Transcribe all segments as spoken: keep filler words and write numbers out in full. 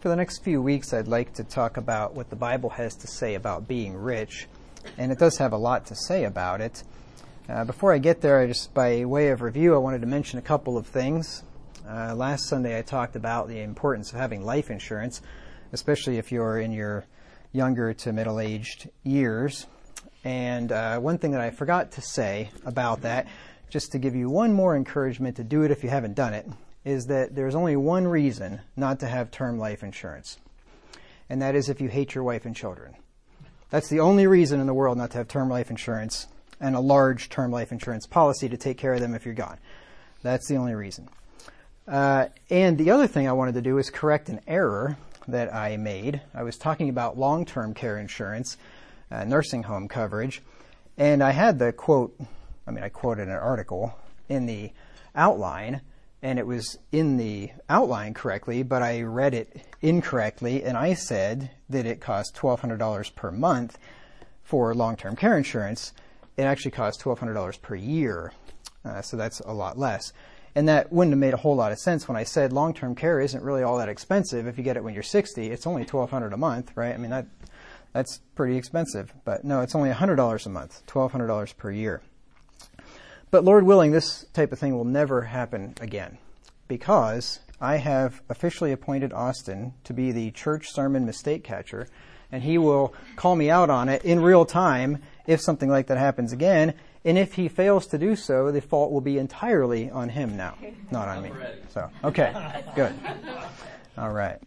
For the next few weeks, I'd like to talk about what the Bible has to say about being rich, and it does have a lot to say about it. Uh, before I get there, I just by way of review, I wanted to mention a couple of things. Uh, last Sunday, I talked about the importance of having life insurance, especially if you're in your younger to middle-aged years. And uh, one thing that I forgot to say about that, just to give you one more encouragement to do it if you haven't done it, is that there's only one reason not to have term life insurance, and that is if you hate your wife and children. That's the only reason in the world not to have term life insurance and a large term life insurance policy to take care of them if you're gone. That's the only reason. Uh, and the other thing I wanted to do is correct an error that I made. I was talking about long-term care insurance, uh, nursing home coverage, and I had the quote, I mean, I quoted an article in the outline, and it was in the outline correctly, but I read it incorrectly, and I said that it cost twelve hundred dollars per month for long-term care insurance. It actually costs twelve hundred dollars per year, uh, so that's a lot less. And that wouldn't have made a whole lot of sense when I said long-term care isn't really all that expensive. If you get it when you're sixty, it's only twelve hundred dollars a month, right? I mean, that that's pretty expensive. But no, it's only one hundred dollars a month, twelve hundred dollars per year. But Lord willing, this type of thing will never happen again, because I have officially appointed Austin to be the church sermon mistake catcher, and he will call me out on it in real time if something like that happens again. And if he fails to do so, the fault will be entirely on him now, not on me. So, okay, good. All right.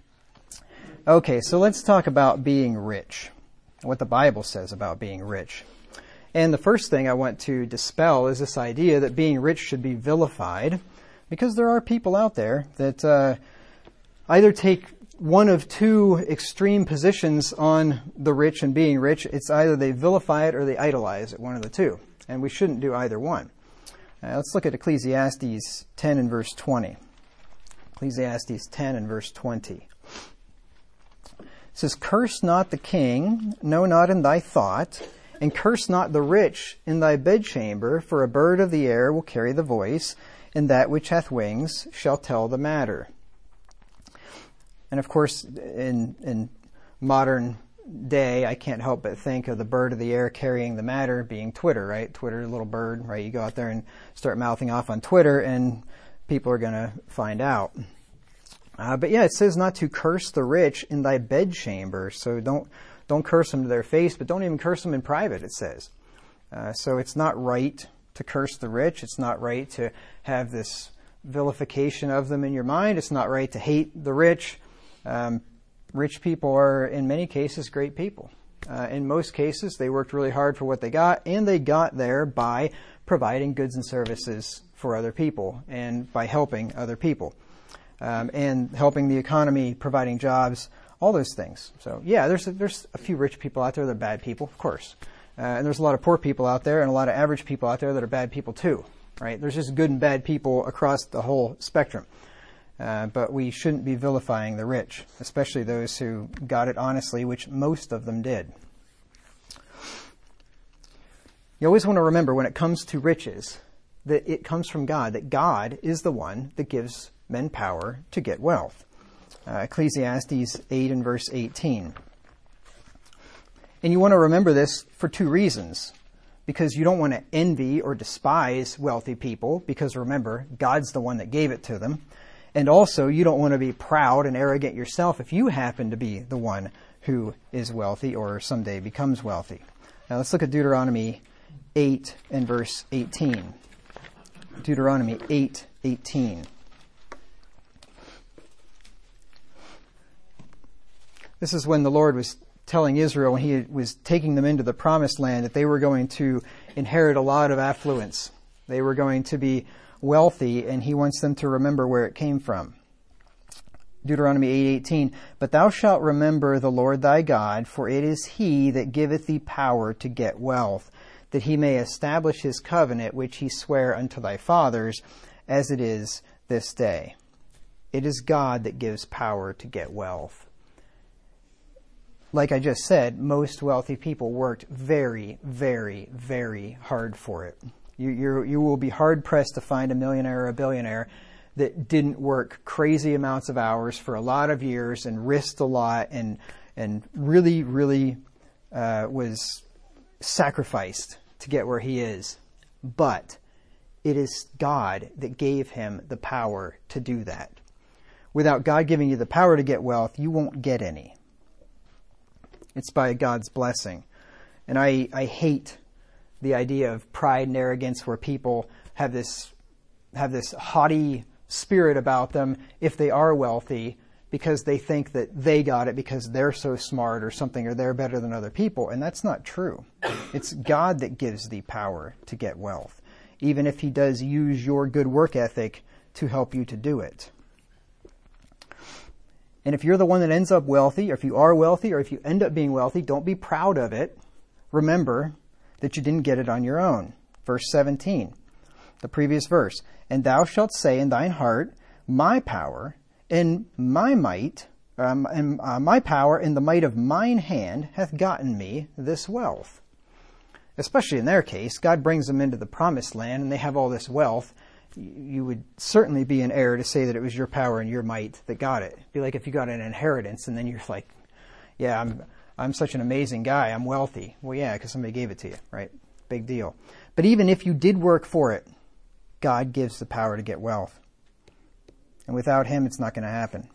Okay, so let's talk about being rich, what the Bible says about being rich. And the first thing I want to dispel is this idea that being rich should be vilified, because there are people out there that uh, either take one of two extreme positions on the rich and being rich. It's either they vilify it or they idolize it, one of the two. And we shouldn't do either one. Uh, let's look at Ecclesiastes ten and verse twenty. Ecclesiastes ten and verse twenty. It says, "Curse not the king, no, not in thy thought, and curse not the rich in thy bedchamber, for a bird of the air will carry the voice, and that which hath wings shall tell the matter." And of course, in, in modern day, I can't help but think of the bird of the air carrying the matter being Twitter, right? Twitter, a little bird, right? You go out there and start mouthing off on Twitter, and people are going to find out. Uh, but yeah, it says not to curse the rich in thy bedchamber. So don't don't curse them to their face, but don't even curse them in private, it says. Uh, so it's not right to curse the rich. It's not right to have this vilification of them in your mind. It's not right to hate the rich. Um, rich people are, in many cases, great people. Uh, in most cases, they worked really hard for what they got, and they got there by providing goods and services for other people and by helping other people um, and helping the economy, providing jobs, all those things. So, yeah, there's a, there's a few rich people out there that are bad people, of course. Uh, and there's a lot of poor people out there and a lot of average people out there that are bad people too, right? There's just good and bad people across the whole spectrum. Uh, but we shouldn't be vilifying the rich, especially those who got it honestly, which most of them did. You always want to remember when it comes to riches that it comes from God, that God is the one that gives men power to get wealth. Uh, Ecclesiastes eight and verse eighteen. And you want to remember this for two reasons. Because you don't want to envy or despise wealthy people, because remember, God's the one that gave it to them. And also, you don't want to be proud and arrogant yourself if you happen to be the one who is wealthy or someday becomes wealthy. Now let's look at Deuteronomy eight and verse eighteen. Deuteronomy eight eighteen. This is when the Lord was telling Israel, when he was taking them into the promised land, that they were going to inherit a lot of affluence. They were going to be wealthy, and he wants them to remember where it came from. Deuteronomy eight eighteen, "But thou shalt remember the Lord thy God, for it is he that giveth thee power to get wealth, that he may establish his covenant which he sware unto thy fathers, as it is this day." It is God that gives power to get wealth. Like I just said, most wealthy people worked very, very, very hard for it. You, you you will be hard-pressed to find a millionaire or a billionaire that didn't work crazy amounts of hours for a lot of years and risked a lot and and really, really uh, was sacrificed to get where he is. But it is God that gave him the power to do that. Without God giving you the power to get wealth, you won't get any. It's by God's blessing. And I, I hate the idea of pride and arrogance where people have this have this haughty spirit about them if they are wealthy because they think that they got it because they're so smart or something or they're better than other people. And that's not true. It's God that gives the power to get wealth, even if he does use your good work ethic to help you to do it. And if you're the one that ends up wealthy, or if you are wealthy, or if you end up being wealthy, don't be proud of it. Remember that you didn't get it on your own. Verse seventeen, the previous verse. And thou shalt say in thine heart, my power and my might, um, and uh, my power and the might of mine hand hath gotten me this wealth. Especially in their case, God brings them into the promised land and they have all this wealth. You would certainly be in error to say that it was your power and your might that got it. It'd be like if you got an inheritance and then you're like, yeah, I'm I'm such an amazing guy, I'm wealthy. Well, yeah, because somebody gave it to you, right? Big deal. But even if you did work for it, God gives the power to get wealth. And without him, it's not going to happen.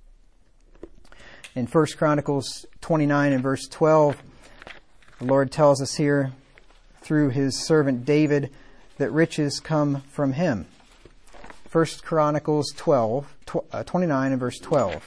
In First Chronicles twenty-nine and verse twelve, the Lord tells us here through his servant David that riches come from him. First Chronicles twelve, tw- uh, twenty-nine and verse twelve.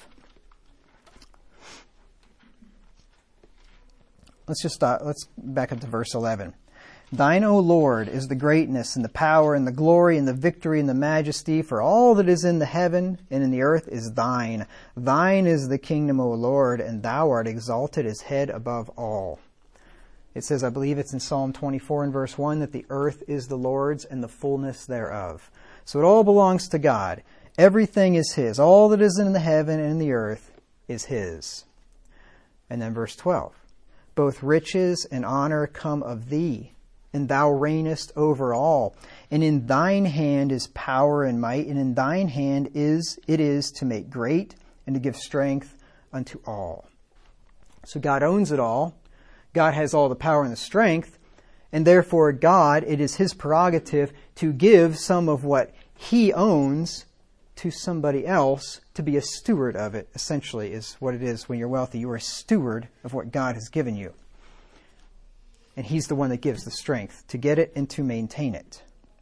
Let's just stop. Let's back up to verse eleven. Thine, O Lord, is the greatness and the power and the glory and the victory and the majesty, for all that is in the heaven and in the earth is thine. Thine is the kingdom, O Lord, and thou art exalted as head above all. It says, I believe it's in Psalm twenty-four and verse one, that the earth is the Lord's and the fullness thereof. So it all belongs to God. Everything is his. All that is in the heaven and in the earth is his. And then verse twelve. Both riches and honor come of thee, and thou reignest over all. And in thine hand is power and might, and in thine hand is it is to make great and to give strength unto all. So God owns it all. God has all the power and the strength, and therefore God, it is his prerogative to give some of what he owns to somebody else to be a steward of it, essentially, is what it is when you're wealthy. You are a steward of what God has given you. And he's the one that gives the strength to get it and to maintain it.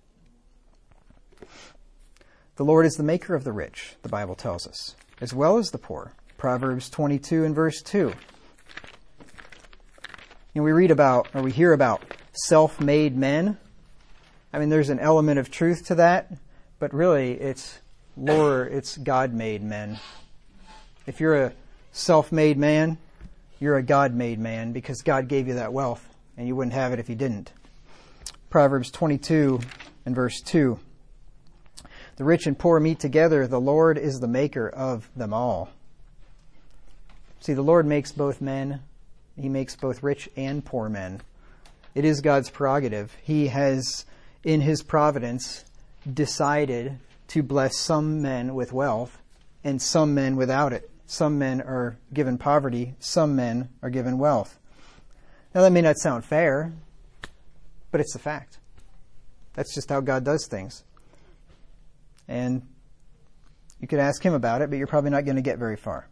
The Lord is the maker of the rich, the Bible tells us, as well as the poor. Proverbs twenty-two and verse two. You know, we read about, or we hear about self-made men. I mean, there's an element of truth to that, but really it's Lord, it's God-made men. If you're a self-made man, you're a God-made man because God gave you that wealth and you wouldn't have it if he didn't. Proverbs twenty-two and verse two. The rich and poor meet together. The Lord is the maker of them all. See, the Lord makes both men. He makes both rich and poor men. It is God's prerogative. He has, in his providence, decided to bless some men with wealth and some men without it. Some men are given poverty. Some men are given wealth. Now, that may not sound fair, but it's a fact. That's just how God does things. And you could ask him about it, but you're probably not going to get very far.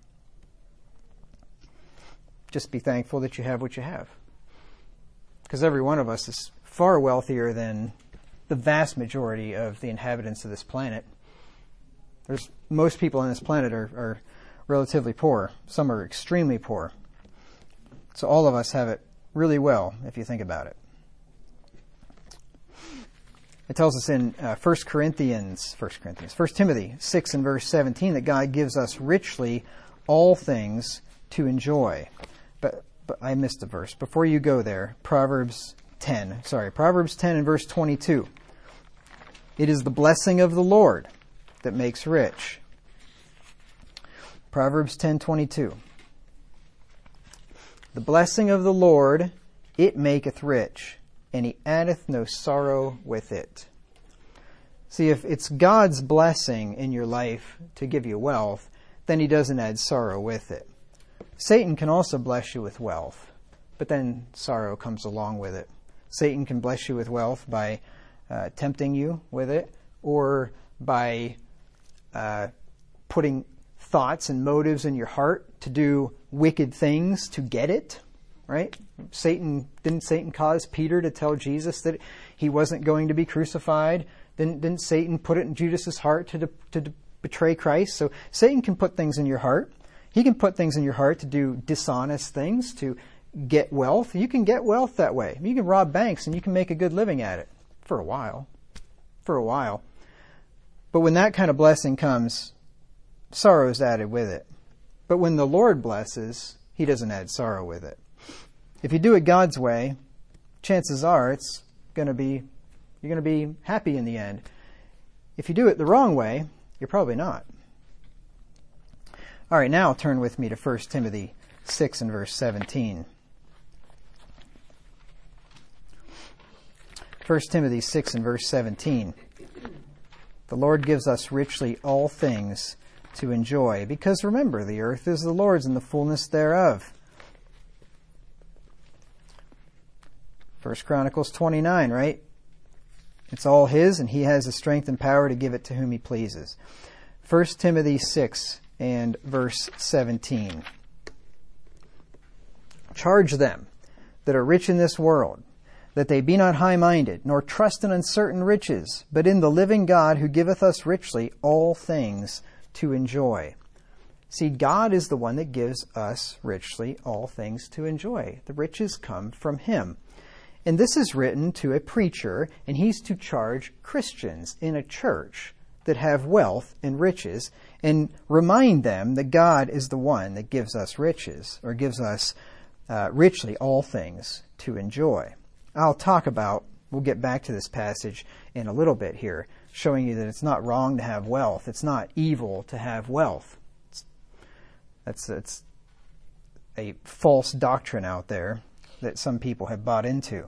Just be thankful that you have what you have. Because every one of us is far wealthier than the vast majority of the inhabitants of this planet. There's most people on this planet are, are relatively poor. Some are extremely poor. So all of us have it really well, if you think about it. It tells us in uh, First Corinthians, First Corinthians, First Timothy six and verse seventeen that God gives us richly all things to enjoy. But, but I missed a verse. Before you go there, Proverbs ten, sorry, Proverbs ten and verse twenty-two. It is the blessing of the Lord that makes rich. Proverbs ten twenty-two. The blessing of the Lord, it maketh rich, and he addeth no sorrow with it. See, if it's God's blessing in your life to give you wealth, then he doesn't add sorrow with it. Satan can also bless you with wealth, but then sorrow comes along with it. Satan can bless you with wealth by uh, tempting you with it, or by uh, putting thoughts and motives in your heart to do wicked things to get it, right? Satan, didn't Satan cause Peter to tell Jesus that he wasn't going to be crucified? Didn't, didn't Satan put it in Judas's heart to, de, to de, betray Christ? So Satan can put things in your heart. He can put things in your heart to do dishonest things, to get wealth. You can get wealth that way. You can rob banks and you can make a good living at it for a while. For a while. But when that kind of blessing comes, sorrow is added with it. But when the Lord blesses, he doesn't add sorrow with it. If you do it God's way, chances are it's going to be, you're going to be happy in the end. If you do it the wrong way, you're probably not. All right, now turn with me to First Timothy six and verse seventeen. First Timothy six and verse seventeen. The Lord gives us richly all things to enjoy, because remember, the earth is the Lord's and the fullness thereof. First Chronicles twenty-nine, right? It's all his, and he has the strength and power to give it to whom he pleases. First Timothy six and verse seventeen. Charge them that are rich in this world, that they be not high-minded, nor trust in uncertain riches, but in the living God, who giveth us richly all things to enjoy. See, God is the one that gives us richly all things to enjoy. The riches come from him. And this is written to a preacher, and he's to charge Christians in a church that have wealth and riches, and remind them that God is the one that gives us riches, or gives us uh, richly all things to enjoy. I'll talk about, we'll get back to this passage in a little bit here, showing you that it's not wrong to have wealth. It's not evil to have wealth. It's, that's, that's a false doctrine out there that some people have bought into.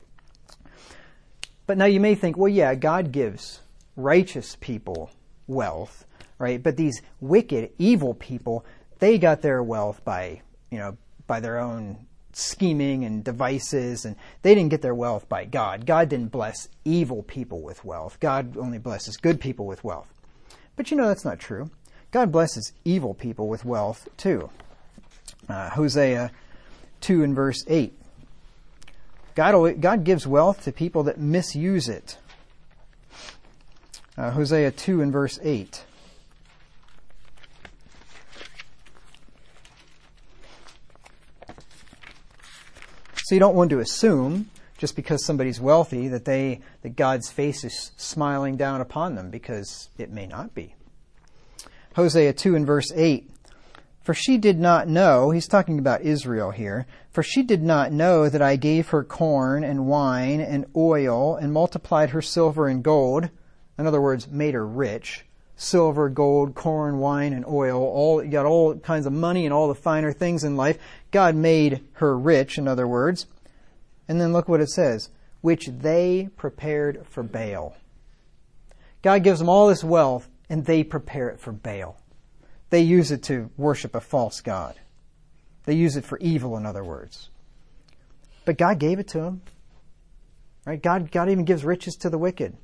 But now you may think, well, yeah, God gives righteous people wealth, right? But these wicked, evil people, they got their wealth by, you know, by their own scheming and devices, and they didn't get their wealth by God. God didn't bless evil people with wealth. God only blesses good people with wealth. But you know that's not true. God blesses evil people with wealth too. Uh, Hosea two and verse eight. God, God gives wealth to people that misuse it. Uh, Hosea two and verse eight. So you don't want to assume, just because somebody's wealthy, that they that God's face is smiling down upon them, because it may not be. Hosea two and verse eight. For she did not know, he's talking about Israel here, for she did not know that I gave her corn and wine and oil and multiplied her silver and gold. In other words, made her rich. Silver, gold, corn, wine, and oil. All, you got all kinds of money and all the finer things in life. God made her rich, in other words. And then look what it says. Which they prepared for Baal. God gives them all this wealth, and they prepare it for Baal. They use it to worship a false god. They use it for evil, in other words. But God gave it to them. Right? God, God even gives riches to the wicked.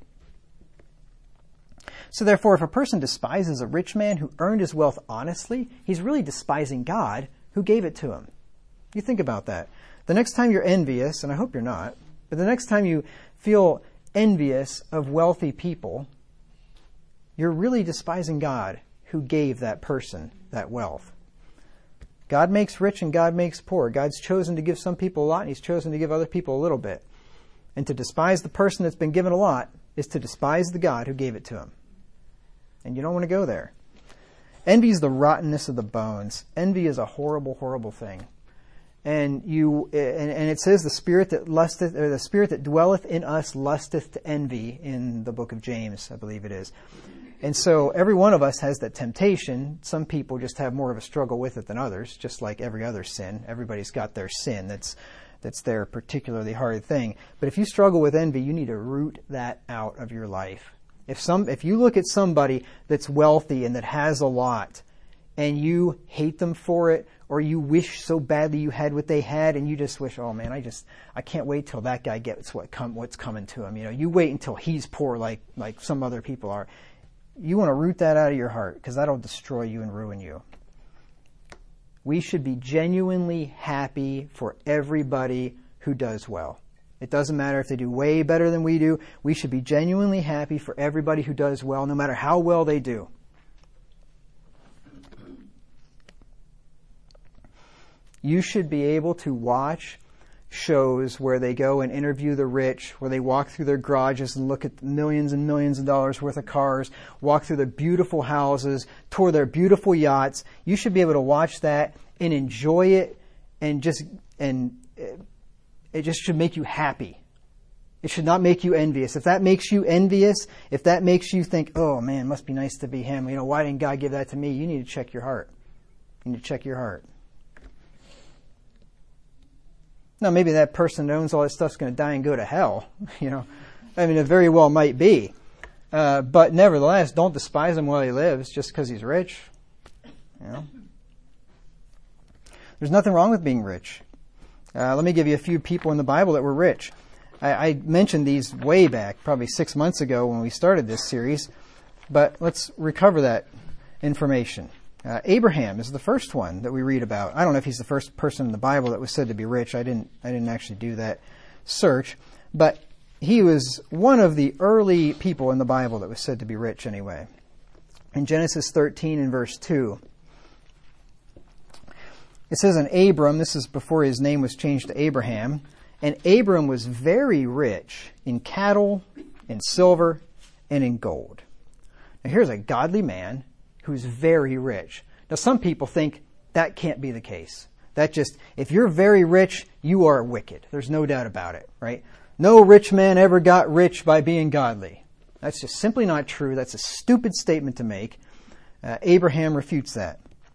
So therefore, if a person despises a rich man who earned his wealth honestly, he's really despising God who gave it to him. You think about that. The next time you're envious, and I hope you're not, but the next time you feel envious of wealthy people, you're really despising God who gave that person that wealth. God makes rich and God makes poor. God's chosen to give some people a lot, and he's chosen to give other people a little bit. And to despise the person that's been given a lot is to despise the God who gave it to him. And you don't want to go there. Envy is the rottenness of the bones. Envy is a horrible, horrible thing. And you, and, and it says the spirit that lusteth, or the spirit that dwelleth in us lusteth to envy in the book of James, I believe it is. And so every one of us has that temptation. Some people just have more of a struggle with it than others, just like every other sin. Everybody's got their sin that's that's their particularly hard thing. But if you struggle with envy, you need to root that out of your life. If some, if you look at somebody that's wealthy and that has a lot, and you hate them for it, or you wish so badly you had what they had, and you just wish, oh man, I just, I can't wait till that guy gets what come, what's coming to him. You know, you wait until he's poor like, like some other people are. You want to root that out of your heart, because that'll destroy you and ruin you. We should be genuinely happy for everybody who does well. It doesn't matter if they do way better than we do. We should be genuinely happy for everybody who does well, no matter how well they do. You should be able to watch shows where they go and interview the rich, where they walk through their garages and look at millions and millions of dollars worth of cars, walk through their beautiful houses, tour their beautiful yachts. You should be able to watch that and enjoy it, and just, and it just should make you happy. It should not make you envious. If that makes you envious, if that makes you think, oh man, it must be nice to be him, you know, why didn't God give that to me? You need to check your heart. You need to check your heart. Now, maybe that person that owns all that stuff's going to die and go to hell. You know, I mean, it very well might be. Uh, but nevertheless, don't despise him while he lives just because he's rich. You know, there's nothing wrong with being rich. Uh, let me give you a few people in the Bible that were rich. I, I mentioned these way back, probably six months ago when we started this series. But let's recover that information. Uh, Abraham is the first one that we read about. I don't know if he's the first person in the Bible that was said to be rich. I didn't, I didn't actually do that search. But he was one of the early people in the Bible that was said to be rich anyway. In Genesis thirteen and verse two, it says, "And Abram," this is before his name was changed to Abraham, "and Abram was very rich in cattle, in silver, and in gold." Now here's a godly man who's very rich. Now some people think that can't be the case. That just, if you're very rich, you are wicked. There's no doubt about it, right? No rich man ever got rich by being godly. That's just simply not true. That's a stupid statement to make. Uh, Abraham refutes that.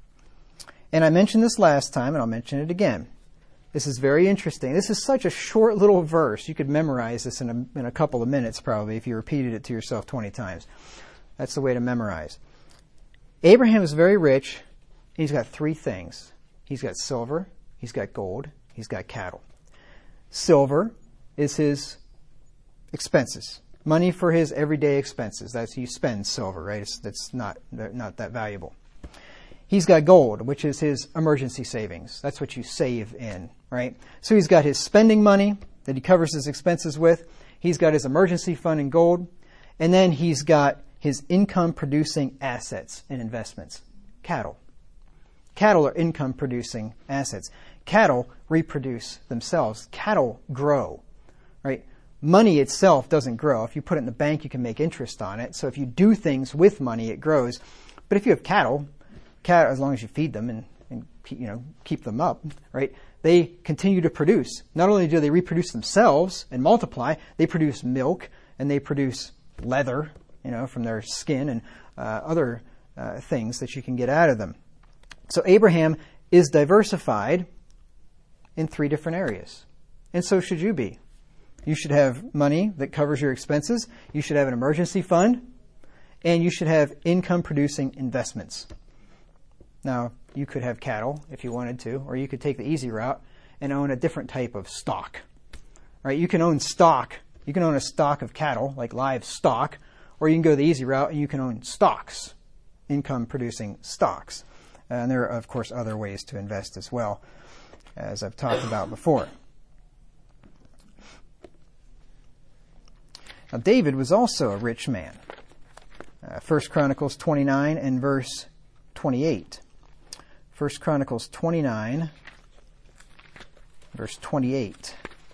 And I mentioned this last time, and I'll mention it again. This is very interesting. This is such a short little verse. You could memorize this in a, in a couple of minutes probably if you repeated it to yourself twenty times. That's the way to memorize. Abraham is very rich. He's got three things. He's got silver, he's got gold, he's got cattle. Silver is his expenses, money for his everyday expenses. That's, you spend silver, right? It's, that's not, not that valuable. He's got gold, which is his emergency savings. That's what you save in, right? So he's got his spending money that he covers his expenses with. He's got his emergency fund in gold. And then he's got his income-producing assets and investments. Cattle. Cattle are income-producing assets. Cattle reproduce themselves. Cattle grow, right? Money itself doesn't grow. If you put it in the bank, you can make interest on it. So if you do things with money, it grows. But if you have cattle, cattle, as long as you feed them and, and you know, keep them up, right? They continue to produce. Not only do they reproduce themselves and multiply, they produce milk and they produce leather, you know, from their skin and uh, other uh, things that you can get out of them. So Abraham is diversified in three different areas. And so should you be. You should have money that covers your expenses. You should have an emergency fund. And you should have income-producing investments. Now, you could have cattle if you wanted to, or you could take the easy route and own a different type of stock. Right? You can own stock. You can own a stock of cattle, like live stock, or you can go the easy route and you can own stocks, income-producing stocks. And there are, of course, other ways to invest as well, as I've talked about before. Now, David was also a rich man. Uh, First Chronicles twenty-nine and verse twenty-eight. First Chronicles twenty-nine, verse twenty-eight.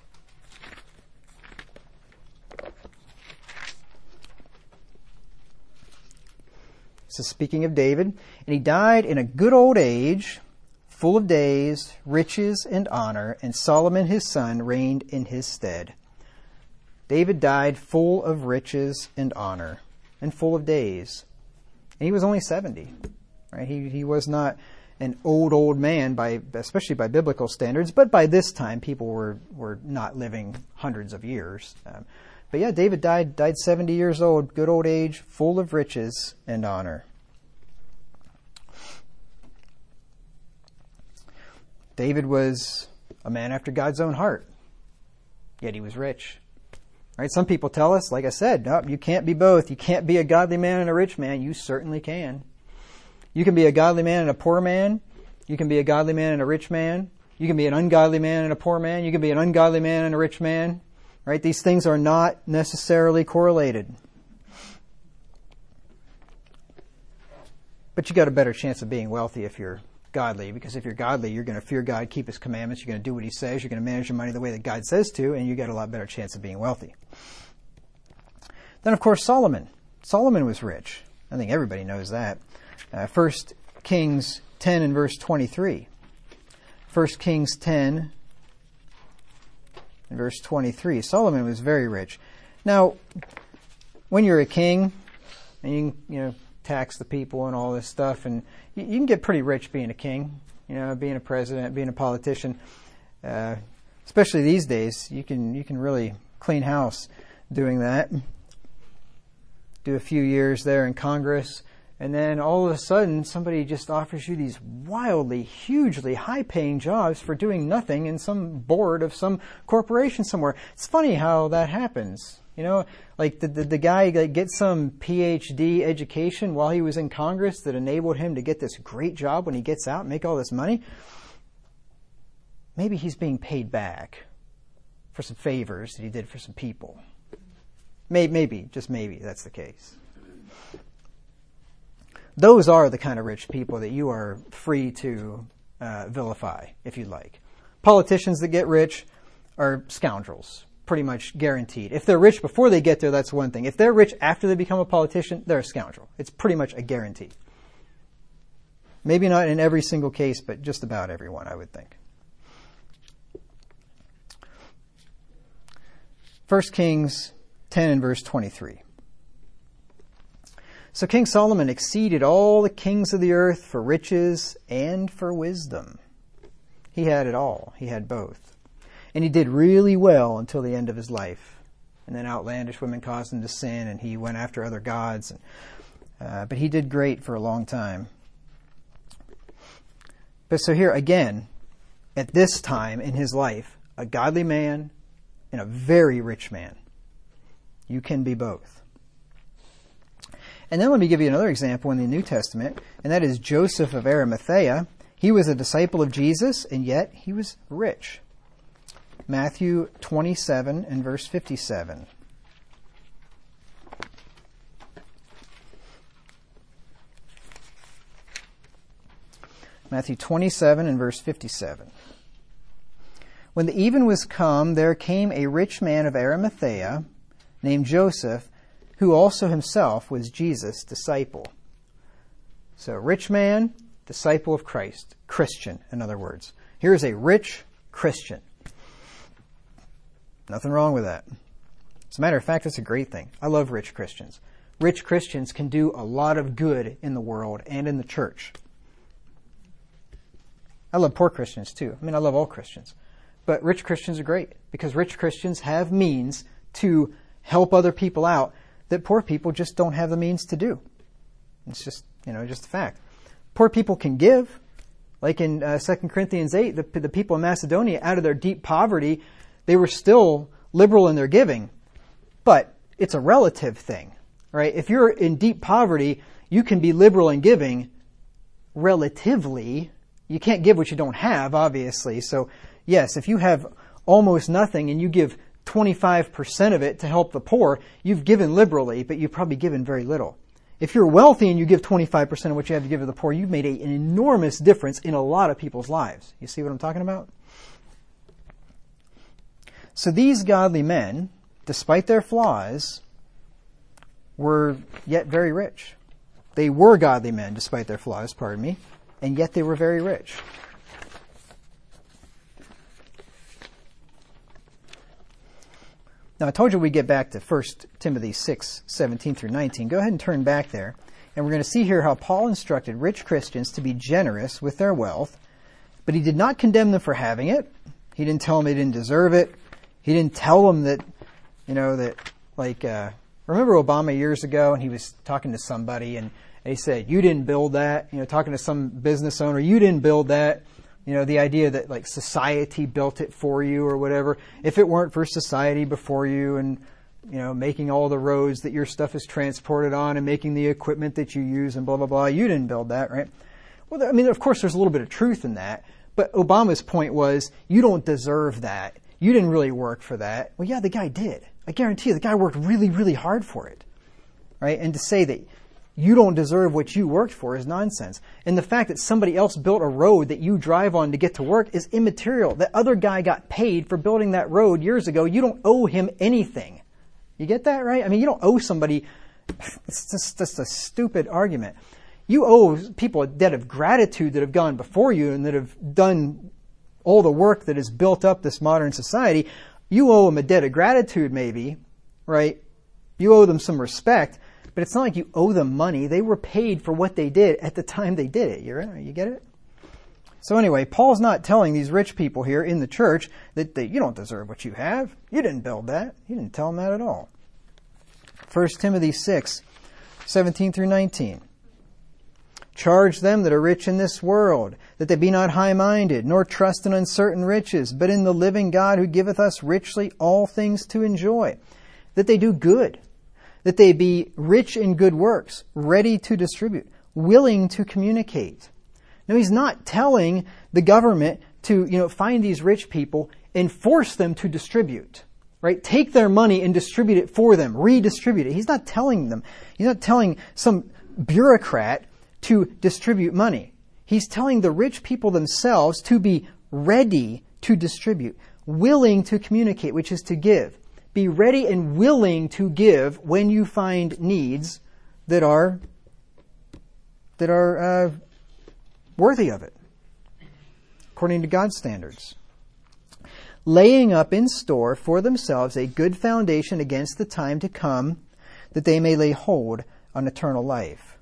So speaking of David, and he died in a good old age, full of days, riches, and honor, and Solomon his son reigned in his stead. David died full of riches and honor, and full of days. And he was only seventy. Right? He he was not an old, old man, by especially by biblical standards, but by this time people were, were not living hundreds of years. Um, But yeah, David died, died seventy years old, good old age, full of riches and honor. David was a man after God's own heart, yet he was rich. Right? Some people tell us, like I said, no, you can't be both. You can't be a godly man and a rich man. You certainly can. You can be a godly man and a poor man. You can be a godly man and a rich man. You can be an ungodly man and a poor man. You can be an ungodly man and a rich man. Right? These things are not necessarily correlated. But you got a better chance of being wealthy if you're godly, because if you're godly, you're going to fear God, keep His commandments, you're going to do what He says, you're going to manage your money the way that God says to, and you get a lot better chance of being wealthy. Then, of course, Solomon. Solomon was rich. I think everybody knows that. Uh, First Kings ten and verse twenty-three. First Kings ten and verse twenty-three. Solomon was very rich. Now, when you're a king, and you can, you know, tax the people and all this stuff, and you, you can get pretty rich being a king, you know, being a president, being a politician. Uh, especially these days, you can you can really clean house doing that. Do a few years there in Congress, and then all of a sudden somebody just offers you these wildly, hugely high-paying jobs for doing nothing in some board of some corporation somewhere. It's funny how that happens. You know, like the, the, the guy like, get some P H D education while he was in Congress that enabled him to get this great job when he gets out and make all this money. Maybe he's being paid back for some favors that he did for some people. Maybe, maybe, just maybe that's the case. Those are the kind of rich people that you are free to uh, vilify, if you like. Politicians that get rich are scoundrels. Pretty much guaranteed. If they're rich before they get there, that's one thing. If they're rich after they become a politician, they're a scoundrel. It's pretty much a guarantee. Maybe not in every single case, but just about everyone, I would think. First Kings ten and verse twenty-three. So King Solomon exceeded all the kings of the earth for riches and for wisdom. He had it all. He had both. And he did really well until the end of his life. And then outlandish women caused him to sin, and he went after other gods. And, uh, but he did great for a long time. But so here again, at this time in his life, a godly man and a very rich man. You can be both. And then let me give you another example in the New Testament, and that is Joseph of Arimathea. He was a disciple of Jesus, and yet he was rich. Matthew twenty-seven and verse fifty-seven. Matthew twenty-seven and verse fifty-seven. When the even was come, there came a rich man of Arimathea, named Joseph, who also himself was Jesus' disciple. So, rich man, disciple of Christ, Christian, in other words. Here's a rich Christian. Nothing wrong with that. As a matter of fact, it's a great thing. I love rich Christians. Rich Christians can do a lot of good in the world and in the church. I love poor Christians too. I mean, I love all Christians. But rich Christians are great because rich Christians have means to help other people out that poor people just don't have the means to do. It's just, you know, just a fact. Poor people can give. Like in uh, Second Corinthians eight, the, the people in Macedonia, out of their deep poverty, they were still liberal in their giving. But it's a relative thing, right? If you're in deep poverty, you can be liberal in giving relatively. You can't give what you don't have, obviously. So, yes, if you have almost nothing and you give twenty-five percent of it to help the poor, you've given liberally, but you've probably given very little. If you're wealthy and you give twenty-five percent of what you have to give to the poor, you've made a, an enormous difference in a lot of people's lives. You see what I'm talking about? So these godly men, despite their flaws, were yet very rich. They were godly men, despite their flaws, pardon me, and yet they were very rich. Now, I told you we'd get back to First Timothy six, seventeen through nineteen. Go ahead and turn back there. And we're going to see here how Paul instructed rich Christians to be generous with their wealth, but he did not condemn them for having it. He didn't tell them they didn't deserve it. He didn't tell them that, you know, that like, uh, remember Obama years ago, and he was talking to somebody, and he said, you didn't build that, you know, talking to some business owner, you didn't build that. You know, the idea that like society built it for you or whatever. If it weren't for society before you and, you know, making all the roads that your stuff is transported on and making the equipment that you use and blah, blah, blah, you didn't build that, right? Well, I mean, of course, there's a little bit of truth in that. But Obama's point was, you don't deserve that. You didn't really work for that. Well, yeah, the guy did. I guarantee you, the guy worked really, really hard for it, right? And to say that you don't deserve what you worked for is nonsense. And the fact that somebody else built a road that you drive on to get to work is immaterial. That other guy got paid for building that road years ago. You don't owe him anything. You get that, right? I mean, you don't owe somebody. It's just, just a stupid argument. You owe people a debt of gratitude that have gone before you and that have done all the work that has built up this modern society. You owe them a debt of gratitude, maybe, right? You owe them some respect. But it's not like you owe them money. They were paid for what they did at the time they did it. You're, you get it? So anyway, Paul's not telling these rich people here in the church that they, you don't deserve what you have. You didn't build that. He didn't tell them that at all. First Timothy six, seventeen through nineteen. Charge them that are rich in this world, that they be not high-minded, nor trust in uncertain riches, but in the living God who giveth us richly all things to enjoy. That they do good, that they be rich in good works, ready to distribute, willing to communicate. Now, he's not telling the government to, you know, find these rich people and force them to distribute, right? Take their money and distribute it for them, redistribute it. He's not telling them. He's not telling some bureaucrat to distribute money. He's telling the rich people themselves to be ready to distribute, willing to communicate, which is to give. Be ready and willing to give when you find needs that are that are uh, worthy of it, according to God's standards. Laying up in store for themselves a good foundation against the time to come, that they may lay hold on eternal life.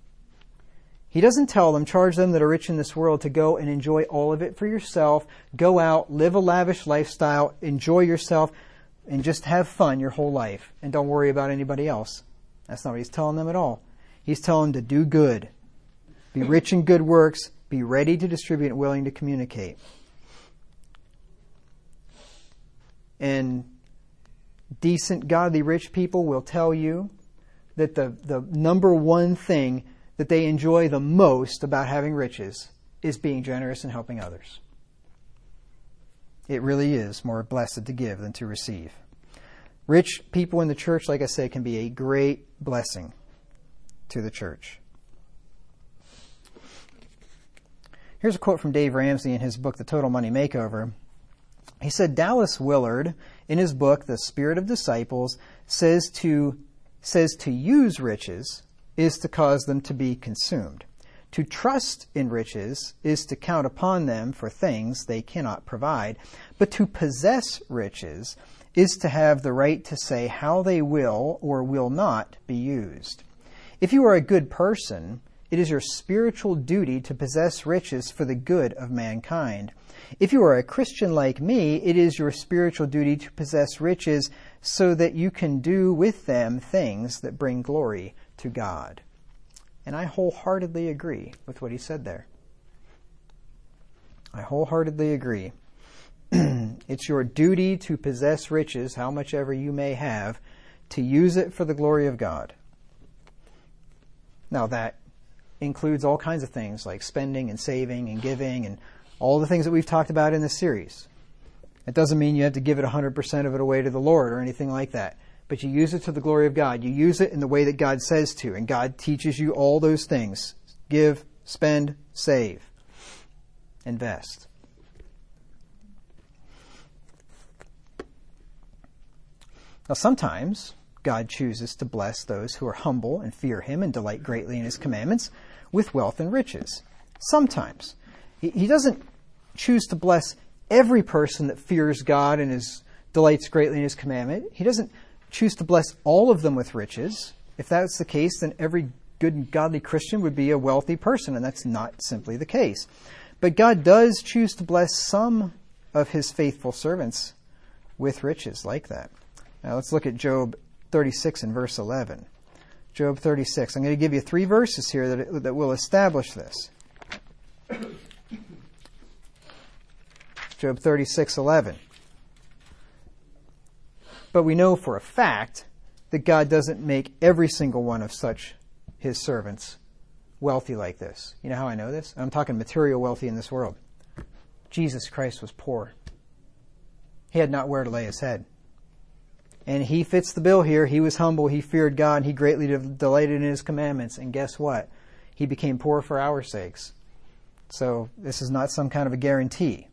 He doesn't tell them, charge them that are rich in this world to go and enjoy all of it for yourself, go out, live a lavish lifestyle, enjoy yourself, and just have fun your whole life, and don't worry about anybody else. That's not what he's telling them at all. He's telling them to do good, be rich in good works, be ready to distribute and willing to communicate. And decent, godly, rich people will tell you that the, the number one thing that they enjoy the most about having riches is being generous and helping others. It really is more blessed to give than to receive. Rich people in the church, like I said, can be a great blessing to the church. Here's a quote from Dave Ramsey in his book, The Total Money Makeover. He said, Dallas Willard, in his book, The Spirit of Disciples, says to, says to use riches is to cause them to be consumed. To trust in riches is to count upon them for things they cannot provide. But to possess riches is to have the right to say how they will or will not be used. If you are a good person, it is your spiritual duty to possess riches for the good of mankind. If you are a Christian like me, it is your spiritual duty to possess riches so that you can do with them things that bring glory to God. And I wholeheartedly agree with what he said there. I wholeheartedly agree. It's your duty to possess riches, how much ever you may have, to use it for the glory of God. Now that includes all kinds of things like spending and saving and giving and all the things that we've talked about in this series. It doesn't mean you have to give it one hundred percent of it away to the Lord or anything like that. But you use it to the glory of God. You use it in the way that God says to. And God teaches you all those things. Give, spend, save, invest. Now sometimes God chooses to bless those who are humble and fear Him and delight greatly in His commandments with wealth and riches. Sometimes. He, he doesn't choose to bless every person that fears God and is delights greatly in His commandment. He doesn't choose to bless all of them with riches. If that's the case, then every good and godly Christian would be a wealthy person, and that's not simply the case. But God does choose to bless some of His faithful servants with riches like that. Now let's look at Job thirty-six and verse eleven. Job thirty-six. I'm going to give you three verses here that, that will establish this. Job thirty-six eleven. But we know for a fact that God doesn't make every single one of such his servants wealthy like this. You know how I know this? I'm talking material wealthy in this world. Jesus Christ was poor. He had not where to lay his head. And he fits the bill here. He was humble. He feared God. And he greatly de- delighted in his commandments. And guess what? He became poor for our sakes. So this is not some kind of a guarantee.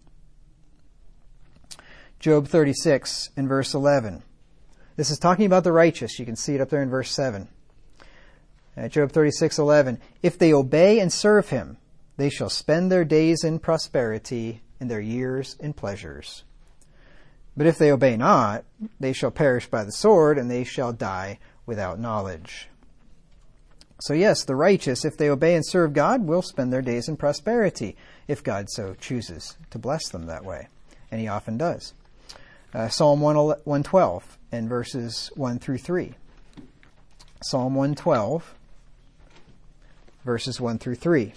Job thirty-six and verse eleven. This is talking about the righteous. You can see it up there in verse seven. Uh, Job thirty-six eleven. If they obey and serve him, they shall spend their days in prosperity and their years in pleasures. But if they obey not, they shall perish by the sword, and they shall die without knowledge. So yes, the righteous, if they obey and serve God, will spend their days in prosperity, if God so chooses to bless them that way. And he often does. Uh, Psalm one twelve and verses one through three. Psalm one twelve, verses one through three.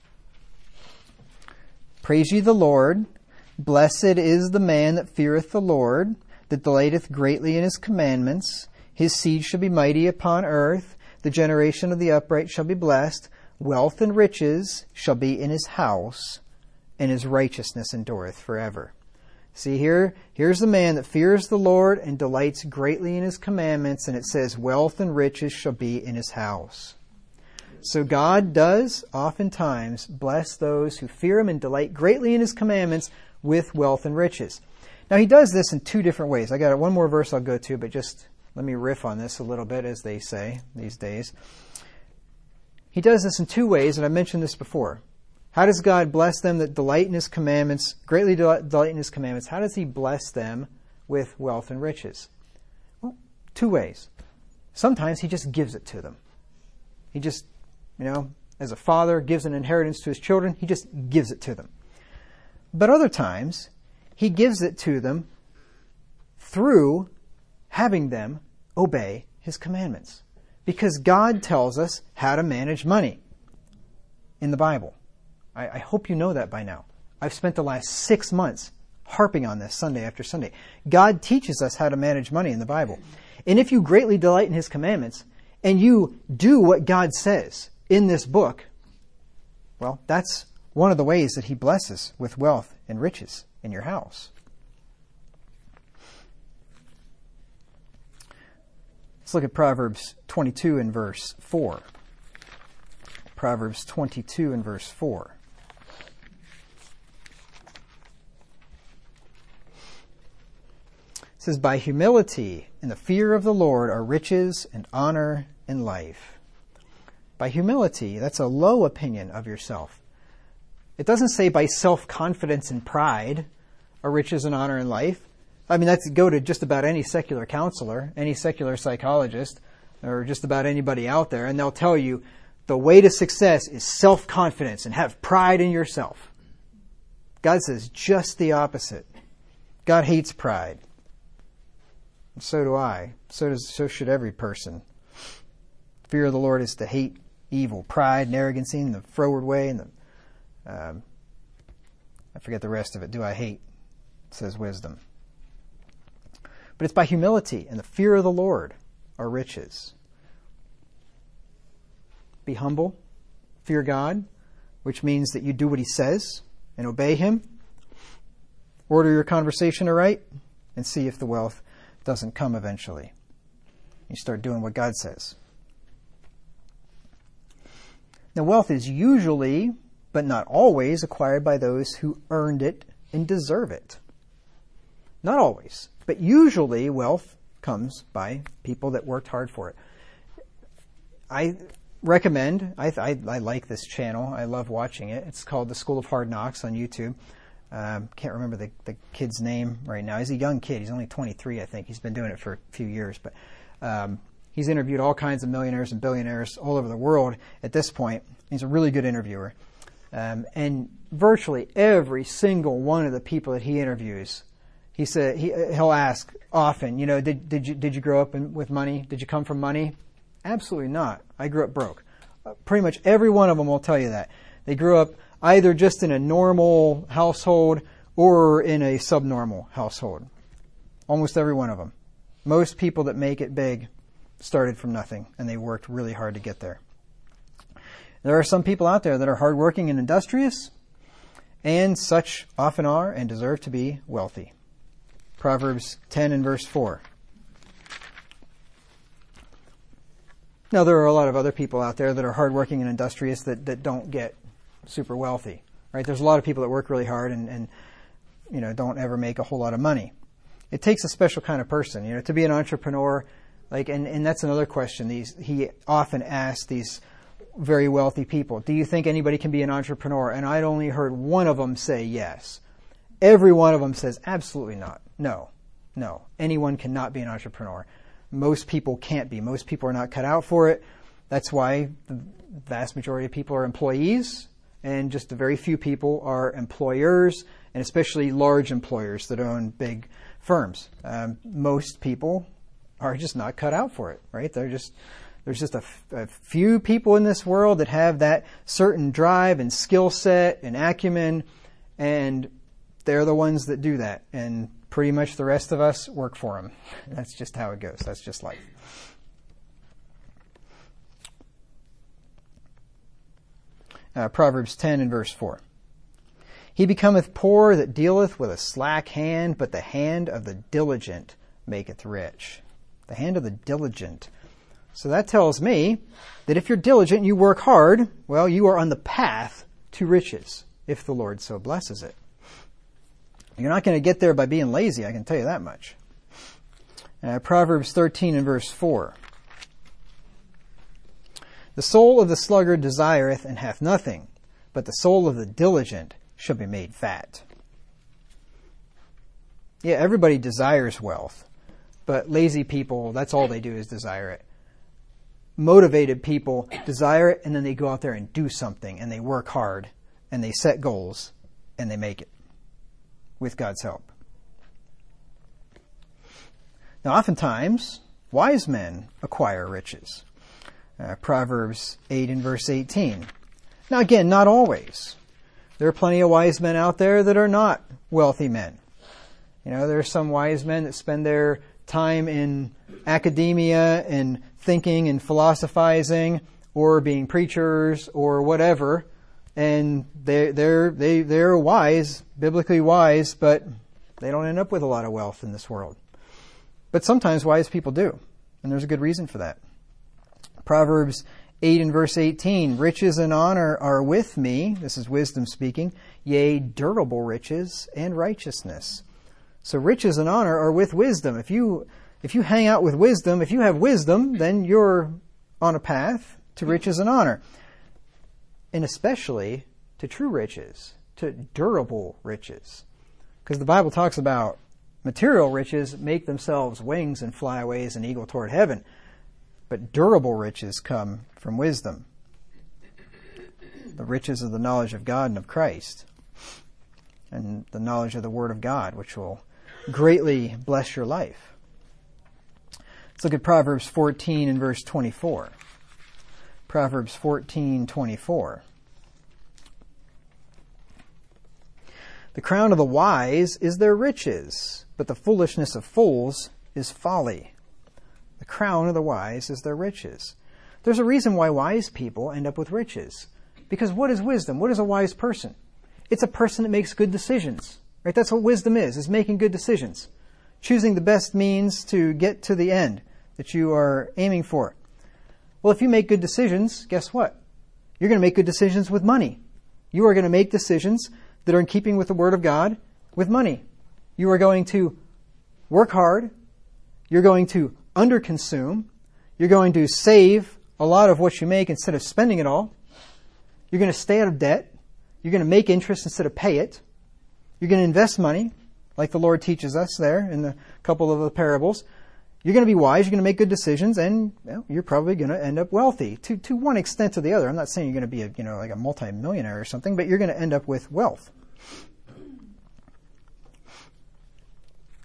Praise ye the Lord. Blessed is the man that feareth the Lord, that delighteth greatly in his commandments. His seed shall be mighty upon earth. The generation of the upright shall be blessed. Wealth and riches shall be in his house, and his righteousness endureth forever. See here, here's the man that fears the Lord and delights greatly in his commandments, and it says, wealth and riches shall be in his house. So God does oftentimes bless those who fear him and delight greatly in his commandments with wealth and riches. Now he does this in two different ways. I got one more verse I'll go to, but just let me riff on this a little bit, as they say these days. He does this in two ways, and I mentioned this before. How does God bless them that delight in his commandments, greatly delight in his commandments? How does he bless them with wealth and riches? Well, two ways. Sometimes he just gives it to them. He just, you know, as a father gives an inheritance to his children, he just gives it to them. But other times, he gives it to them through having them obey his commandments. Because God tells us how to manage money in the Bible. I, I hope you know that by now. I've spent the last six months harping on this Sunday after Sunday. God teaches us how to manage money in the Bible. And if you greatly delight in his commandments, and you do what God says in this book, well, that's one of the ways that he blesses with wealth and riches in your house. Let's look at Proverbs twenty-two and verse four. Proverbs twenty-two and verse four. It says, by humility and the fear of the Lord are riches and honor and life. By humility, that's a low opinion of yourself. It doesn't say by self-confidence and pride are riches and honor and life. I mean, that's go to just about any secular counselor, any secular psychologist, or just about anybody out there, and they'll tell you the way to success is self-confidence and have pride in yourself. God says just the opposite. God hates pride. And so do I. So does, so should every person. Fear of the Lord is to hate evil, pride and arrogancy in the froward way, and the um, I forget the rest of it. Do I hate? Says wisdom. But it's by humility and the fear of the Lord are riches. Be humble, fear God, which means that you do what he says and obey him. Order your conversation aright and see if the wealth doesn't come eventually. You start doing what God says. Now, wealth is usually, but not always, acquired by those who earned it and deserve it. Not always, but usually wealth comes by people that worked hard for it. I recommend, I, I, I like this channel. I love watching it. It's called The School of Hard Knocks on YouTube. Um, can't remember the, the kid's name right now. He's a young kid. He's only twenty-three, I think. He's been doing it for a few years. But um, he's interviewed all kinds of millionaires and billionaires all over the world at this point. He's a really good interviewer. Um, and virtually every single one of the people that he interviews he said he, he'll ask often, you know, did did you did you grow up in, with money? Did you come from money? Absolutely not. I grew up broke. Uh, pretty much every one of them will tell you that. They grew up either just in a normal household or in a subnormal household. Almost every one of them. Most people that make it big started from nothing, and they worked really hard to get there. There are some people out there that are hardworking and industrious, and such often are and deserve to be wealthy. Proverbs ten and verse four. Now, there are a lot of other people out there that are hardworking and industrious that, that don't get super wealthy, right? There's a lot of people that work really hard and, and, you know, don't ever make a whole lot of money. It takes a special kind of person, you know, to be an entrepreneur. Like, and, and that's another question. These, he often asks these very wealthy people, do you think anybody can be an entrepreneur? And I'd only heard one of them say yes. Every one of them says absolutely not. No, no. Anyone cannot be an entrepreneur. Most people can't be. Most people are not cut out for it. That's why the vast majority of people are employees, and just a very few people are employers, and especially large employers that own big firms. Um, most people are just not cut out for it, right? They're just there's just a, f- a few people in this world that have that certain drive and skill set and acumen, and they're the ones that do that. And pretty much the rest of us work for them. That's just how it goes. That's just life. Uh, Proverbs ten and verse four. He becometh poor that dealeth with a slack hand, but the hand of the diligent maketh rich. The hand of the diligent. So that tells me that if you're diligent and you work hard, well, you are on the path to riches, if the Lord so blesses it. You're not going to get there by being lazy, I can tell you that much. Uh, Proverbs thirteen and verse four. The soul of the sluggard desireth and hath nothing, but the soul of the diligent shall be made fat. Yeah, everybody desires wealth, but lazy people, that's all they do is desire it. Motivated people desire it, and then they go out there and do something, and they work hard, and they set goals, and they make it. With God's help. Now, oftentimes, wise men acquire riches. Uh, Proverbs eight and verse eighteen. Now, again, not always. There are plenty of wise men out there that are not wealthy men. You know, there are some wise men that spend their time in academia and thinking and philosophizing, or being preachers or whatever. And they they're they they're wise, biblically wise, but they don't end up with a lot of wealth in this world. But sometimes wise people do, and there's a good reason for that. Proverbs eight and verse eighteen, riches and honor are with me, this is wisdom speaking, yea, durable riches and righteousness. So riches and honor are with wisdom. If you if you hang out with wisdom, if you have wisdom, then you're on a path to riches and honor. And especially to true riches, to durable riches. Because the Bible talks about material riches make themselves wings and fly away as an eagle toward heaven. But durable riches come from wisdom. The riches of the knowledge of God and of Christ. And the knowledge of the Word of God, which will greatly bless your life. Let's look at Proverbs fourteen and verse twenty-four. Proverbs fourteen twenty-four. The crown of the wise is their riches, but the foolishness of fools is folly. The crown of the wise is their riches. There's a reason why wise people end up with riches. Because what is wisdom? What is a wise person? It's a person that makes good decisions. Right? That's what wisdom is, is making good decisions. Choosing the best means to get to the end that you are aiming for. Well, if you make good decisions, guess what? You're going to make good decisions with money. You are going to make decisions that are in keeping with the Word of God with money. You are going to work hard. You're going to underconsume. You're going to save a lot of what you make instead of spending it all. You're going to stay out of debt. You're going to make interest instead of pay it. You're going to invest money, like the Lord teaches us there in the couple of the parables. You're going to be wise, you're going to make good decisions, and well, you're probably going to end up wealthy to to one extent or the other. I'm not saying you're going to be a, you know, like a multi-millionaire or something, but you're going to end up with wealth.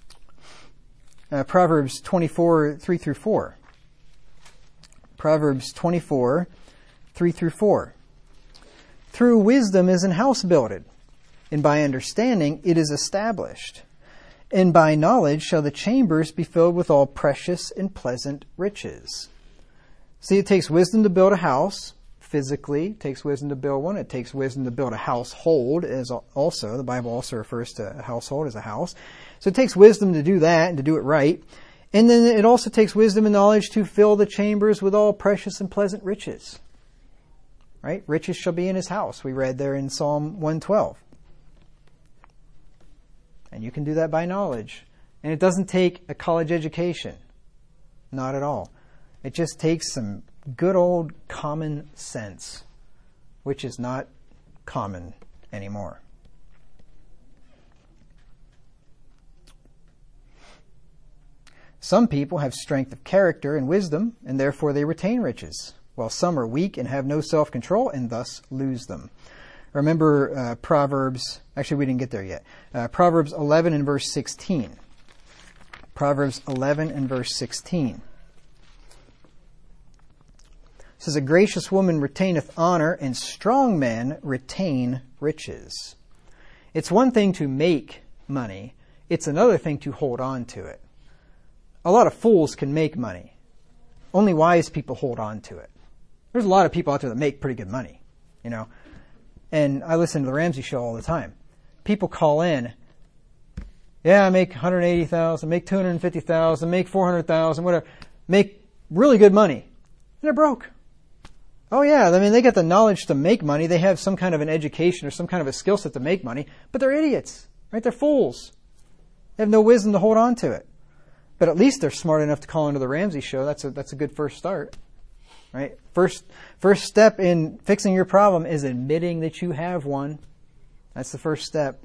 uh, Proverbs twenty-four, three through four. Proverbs twenty-four, three through four. Through wisdom is an house builded, and by understanding it is established. And by knowledge shall the chambers be filled with all precious and pleasant riches. See, it takes wisdom to build a house. Physically, it takes wisdom to build one. It takes wisdom to build a household as also. The Bible also refers to a household as a house. So it takes wisdom to do that and to do it right. And then it also takes wisdom and knowledge to fill the chambers with all precious and pleasant riches. Right? Riches shall be in his house. We read there in Psalm one twelve. And you can do that by knowledge. And it doesn't take a college education. Not at all. It just takes some good old common sense, which is not common anymore. Some people have strength of character and wisdom, and therefore they retain riches, while some are weak and have no self-control and thus lose them. Remember uh, Proverbs, actually we didn't get there yet. Uh, Proverbs eleven and verse sixteen. Proverbs eleven and verse sixteen. It says, a gracious woman retaineth honor, and strong men retain riches. It's one thing to make money. It's another thing to hold on to it. A lot of fools can make money. Only wise people hold on to it. There's a lot of people out there that make pretty good money, you know. And I listen to the Ramsey Show all the time. People call in, yeah, I make one hundred eighty thousand dollars, make two hundred fifty thousand dollars, make four hundred thousand dollars, whatever. Make really good money. And they're broke. Oh yeah, I mean, they got the knowledge to make money. They have some kind of an education or some kind of a skill set to make money, but they're idiots, right? They're fools. They have no wisdom to hold on to it. But at least they're smart enough to call into the Ramsey Show. That's a, that's a good first start. Right? First, first step in fixing your problem is admitting that you have one. That's the first step.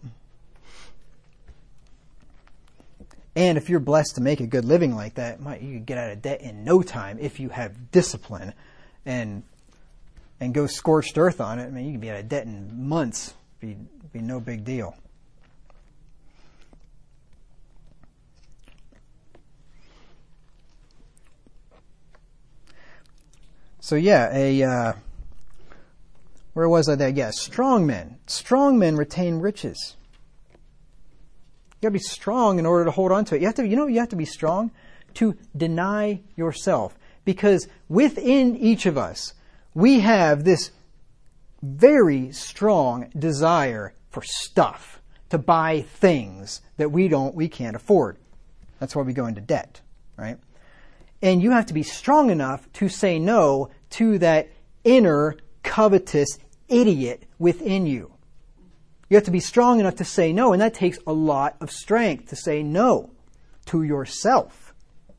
And if you're blessed to make a good living like that, you can get out of debt in no time if you have discipline and and go scorched earth on it. I mean, you can be out of debt in months. Be be no big deal. So yeah, a uh, where was I there? Yeah, strong men. Strong men retain riches. You got to be strong in order to hold on to it. You have to, you know, you have to be strong to deny yourself, because within each of us we have this very strong desire for stuff, to buy things that we don't, we can't afford. That's why we go into debt, right? And you have to be strong enough to say no to that inner covetous idiot within you. You have to be strong enough to say no, and that takes a lot of strength to say no to yourself.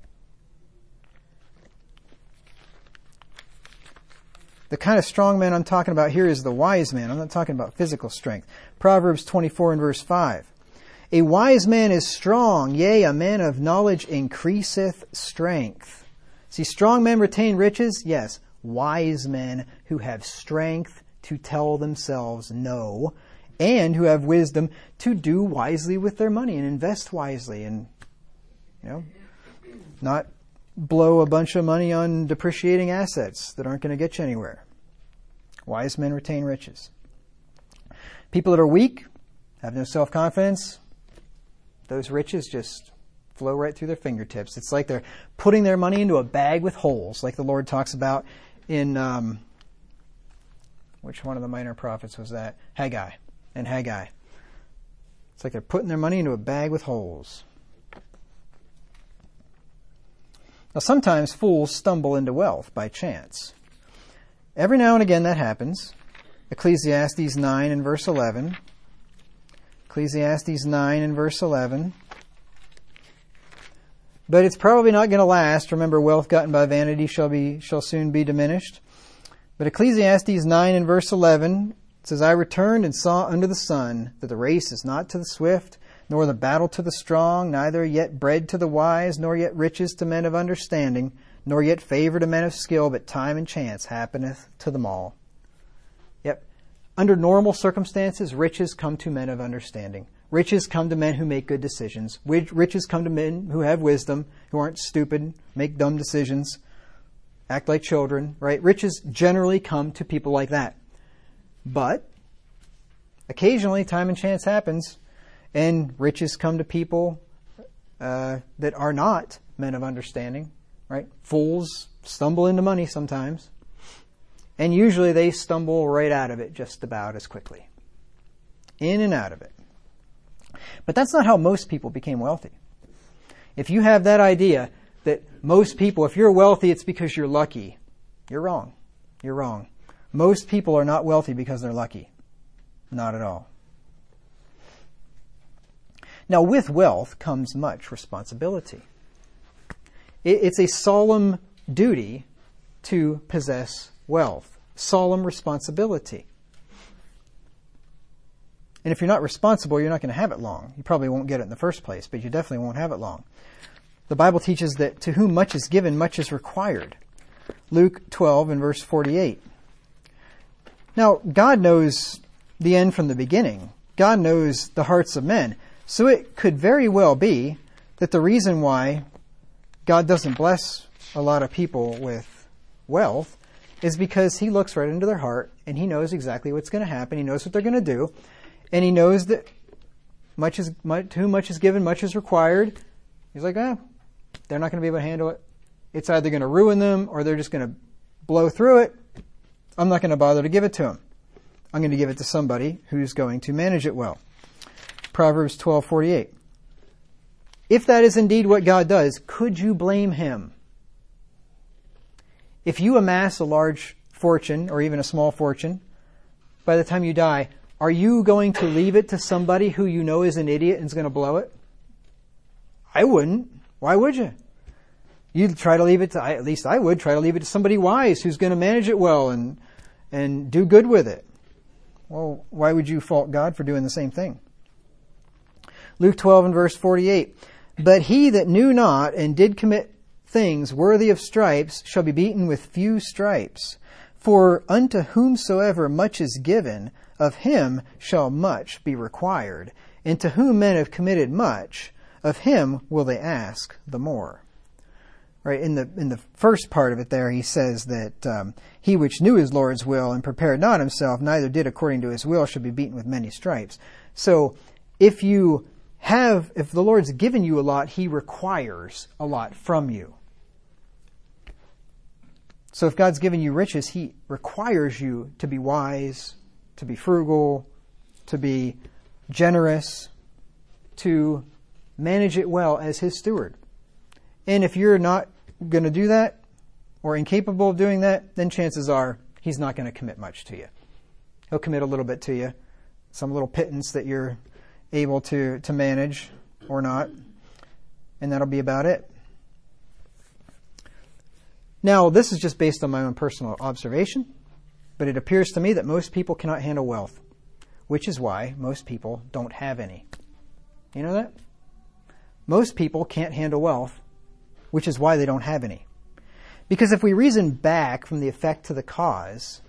The kind of strong man I'm talking about here is the wise man. I'm not talking about physical strength. Proverbs twenty-four and verse five. A wise man is strong, yea, a man of knowledge increaseth strength. See, strong men retain riches? Yes. Wise men who have strength to tell themselves no, and who have wisdom to do wisely with their money and invest wisely and, you know, not blow a bunch of money on depreciating assets that aren't going to get you anywhere. Wise men retain riches. People that are weak, have no self-confidence, those riches just flow right through their fingertips. It's like they're putting their money into a bag with holes, like the Lord talks about in, um, which one of the minor prophets was that? Haggai. In Haggai. It's like they're putting their money into a bag with holes. Now, sometimes fools stumble into wealth by chance. Every now and again that happens. Ecclesiastes nine and verse eleven. Ecclesiastes nine and verse eleven. But it's probably not going to last. Remember, wealth gotten by vanity shall be shall soon be diminished. But Ecclesiastes nine and verse eleven says, I returned and saw under the sun that the race is not to the swift, nor the battle to the strong, neither yet bread to the wise, nor yet riches to men of understanding, nor yet favor to men of skill, but time and chance happeneth to them all. Yep. under normal circumstances, riches come to men of understanding. Riches come to men who make good decisions. Riches come to men who have wisdom, who aren't stupid, make dumb decisions, act like children, right? Riches generally come to people like that. But occasionally, time and chance happens, and riches come to people uh, that are not men of understanding, right? Fools stumble into money sometimes, and usually they stumble right out of it just about as quickly. In and out of it. But that's not how most people became wealthy. If you have that idea that most people, if you're wealthy, it's because you're lucky, you're wrong. You're wrong. Most people are not wealthy because they're lucky. Not at all. Now, with wealth comes much responsibility. It's a solemn duty to possess wealth. Solemn responsibility. And if you're not responsible, you're not going to have it long. You probably won't get it in the first place, but you definitely won't have it long. The Bible teaches that to whom much is given, much is required. Luke twelve and verse forty-eight. Now, God knows the end from the beginning. God knows the hearts of men. So it could very well be that the reason why God doesn't bless a lot of people with wealth is because He looks right into their heart and He knows exactly what's going to happen. He knows what they're going to do. And He knows that much is, much, to whom much is given, much is required. He's like, ah, they're not going to be able to handle it. It's either going to ruin them or they're just going to blow through it. I'm not going to bother to give it to them. I'm going to give it to somebody who's going to manage it well. Proverbs twelve forty-eight. If that is indeed what God does, could you blame Him? If you amass a large fortune or even a small fortune, by the time you die, are you going to leave it to somebody who you know is an idiot and is going to blow it? I wouldn't. Why would you? You'd try to leave it to, at least I would, try to leave it to somebody wise who's going to manage it well and and do good with it. Well, why would you fault God for doing the same thing? Luke twelve and verse forty-eight. But he that knew not and did commit things worthy of stripes shall be beaten with few stripes. For unto whomsoever much is given, of him shall much be required. And to whom men have committed much, of him will they ask the more. Right, in the in the first part of it there, he says that um, he which knew his Lord's will and prepared not himself, neither did according to his will, shall be beaten with many stripes. So if you have, if the Lord's given you a lot, He requires a lot from you. So if God's given you riches, He requires you to be wise, to be frugal, to be generous, to manage it well as His steward. And if you're not going to do that, or incapable of doing that, then chances are He's not going to commit much to you. He'll commit a little bit to you, some little pittance that you're able to, to manage or not, and that'll be about it. Now, this is just based on my own personal observation, but it appears to me that most people cannot handle wealth, which is why most people don't have any. You know that? Most people can't handle wealth, which is why they don't have any. Because if we reason back from the effect to the cause,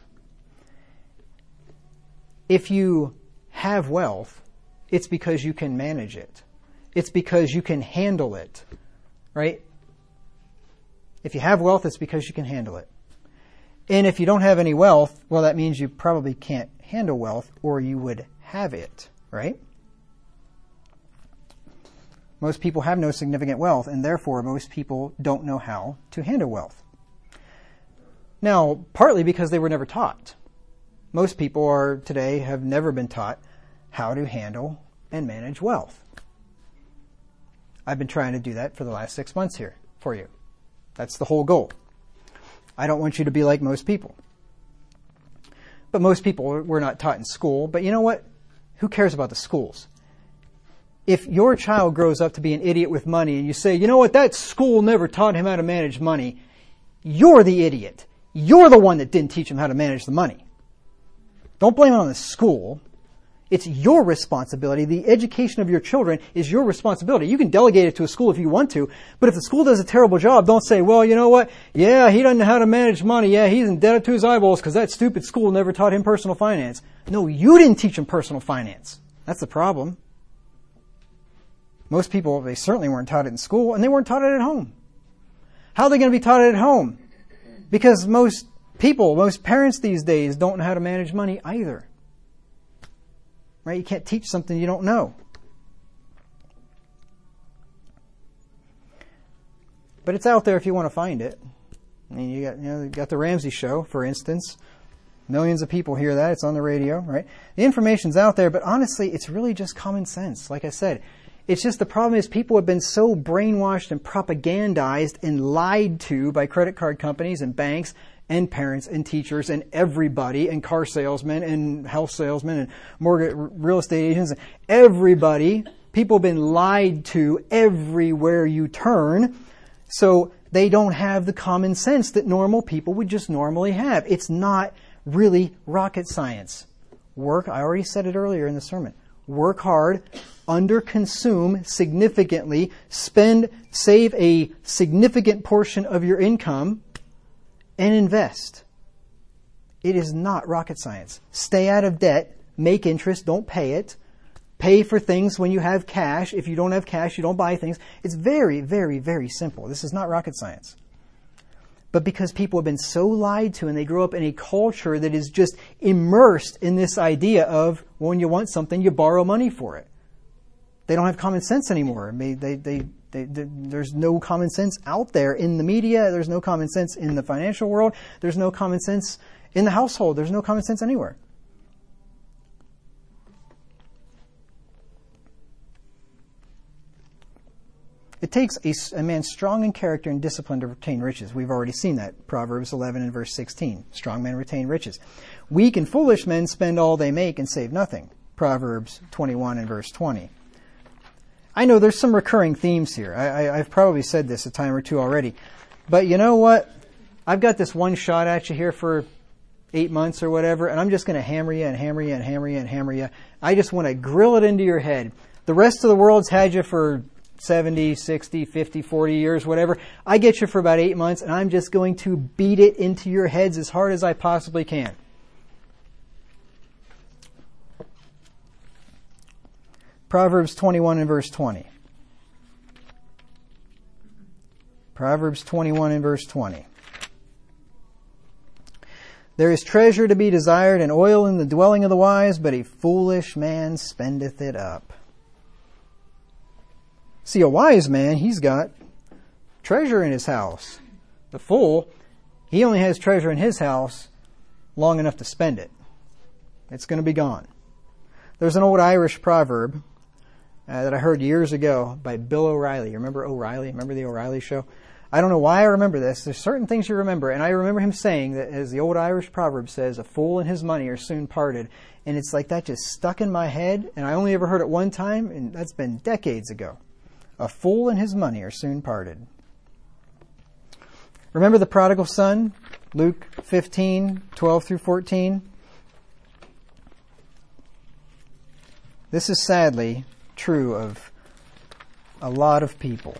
if you have wealth, it's because you can manage it. It's because you can handle it, right? If you have wealth, it's because you can handle it. And if you don't have any wealth, well, that means you probably can't handle wealth, or you would have it, right? Most people have no significant wealth, and therefore most people don't know how to handle wealth. Now, partly because they were never taught. Most people are today have never been taught how to handle and manage wealth. I've been trying to do that for the last six months here for you. That's the whole goal. I don't want you to be like most people. But most people were not taught in school. But you know what? Who cares about the schools? If your child grows up to be an idiot with money and you say, you know what, that school never taught him how to manage money, you're the idiot. You're the one that didn't teach him how to manage the money. Don't blame it on the school. It's your responsibility. The education of your children is your responsibility. You can delegate it to a school if you want to, but if the school does a terrible job, don't say, well, you know what? Yeah, he doesn't know how to manage money. Yeah, he's in debt up to his eyeballs because that stupid school never taught him personal finance. No, you didn't teach him personal finance. That's the problem. Most people, they certainly weren't taught it in school, and they weren't taught it at home. How are they going to be taught it at home? Because most people, most parents these days don't know how to manage money either. Right? You can't teach something you don't know. But it's out there if you want to find it. I mean, you got, you know, you got the Ramsey Show, for instance. Millions of people hear that. It's on the radio, right? The information's out there, but honestly, it's really just common sense. Like I said, it's just the problem is people have been so brainwashed and propagandized and lied to by credit card companies and banks and parents and teachers and everybody and car salesmen and health salesmen and mortgage real estate agents. Everybody, people have been lied to everywhere you turn. So they don't have the common sense that normal people would just normally have. It's not really rocket science. Work, I already said it earlier in the sermon. Work hard, underconsume significantly, spend, save a significant portion of your income, and invest. It is not rocket science. Stay out of debt, make interest, don't pay it. Pay for things when you have cash. If you don't have cash, you don't buy things. It's very, very, very simple. This is not rocket science. But because people have been so lied to and they grow up in a culture that is just immersed in this idea of when you want something, you borrow money for it. They don't have common sense anymore. They, they, they, they, they, there's no common sense out there in the media. There's no common sense in the financial world. There's no common sense in the household. There's no common sense anywhere. It takes a, a man strong in character and discipline to retain riches. We've already seen that. Proverbs eleven and verse sixteen. Strong men retain riches. Weak and foolish men spend all they make and save nothing. Proverbs twenty-one and verse twenty. I know there's some recurring themes here. I, I, I've probably said this a time or two already. But you know what? I've got this one shot at you here for eight months or whatever, and I'm just going to hammer you and hammer you and hammer you and hammer you. I just want to grill it into your head. The rest of the world's had you for seventy, sixty, fifty, forty years, whatever. I get you for about eight months, and I'm just going to beat it into your heads as hard as I possibly can. Proverbs twenty-one and verse twenty. Proverbs twenty-one and verse twenty. There is treasure to be desired and oil in the dwelling of the wise, but a foolish man spendeth it up. See, a wise man, he's got treasure in his house. The fool, he only has treasure in his house long enough to spend it. It's going to be gone. There's an old Irish proverb uh, that I heard years ago by Bill O'Reilly. You remember O'Reilly? Remember the O'Reilly show? I don't know why I remember this. There's certain things you remember, and I remember him saying that, as the old Irish proverb says, a fool and his money are soon parted. And it's like that just stuck in my head, and I only ever heard it one time, and that's been decades ago. A fool and his money are soon parted. Remember the prodigal son? Luke fifteen, twelve through fourteen. This is sadly true of a lot of people.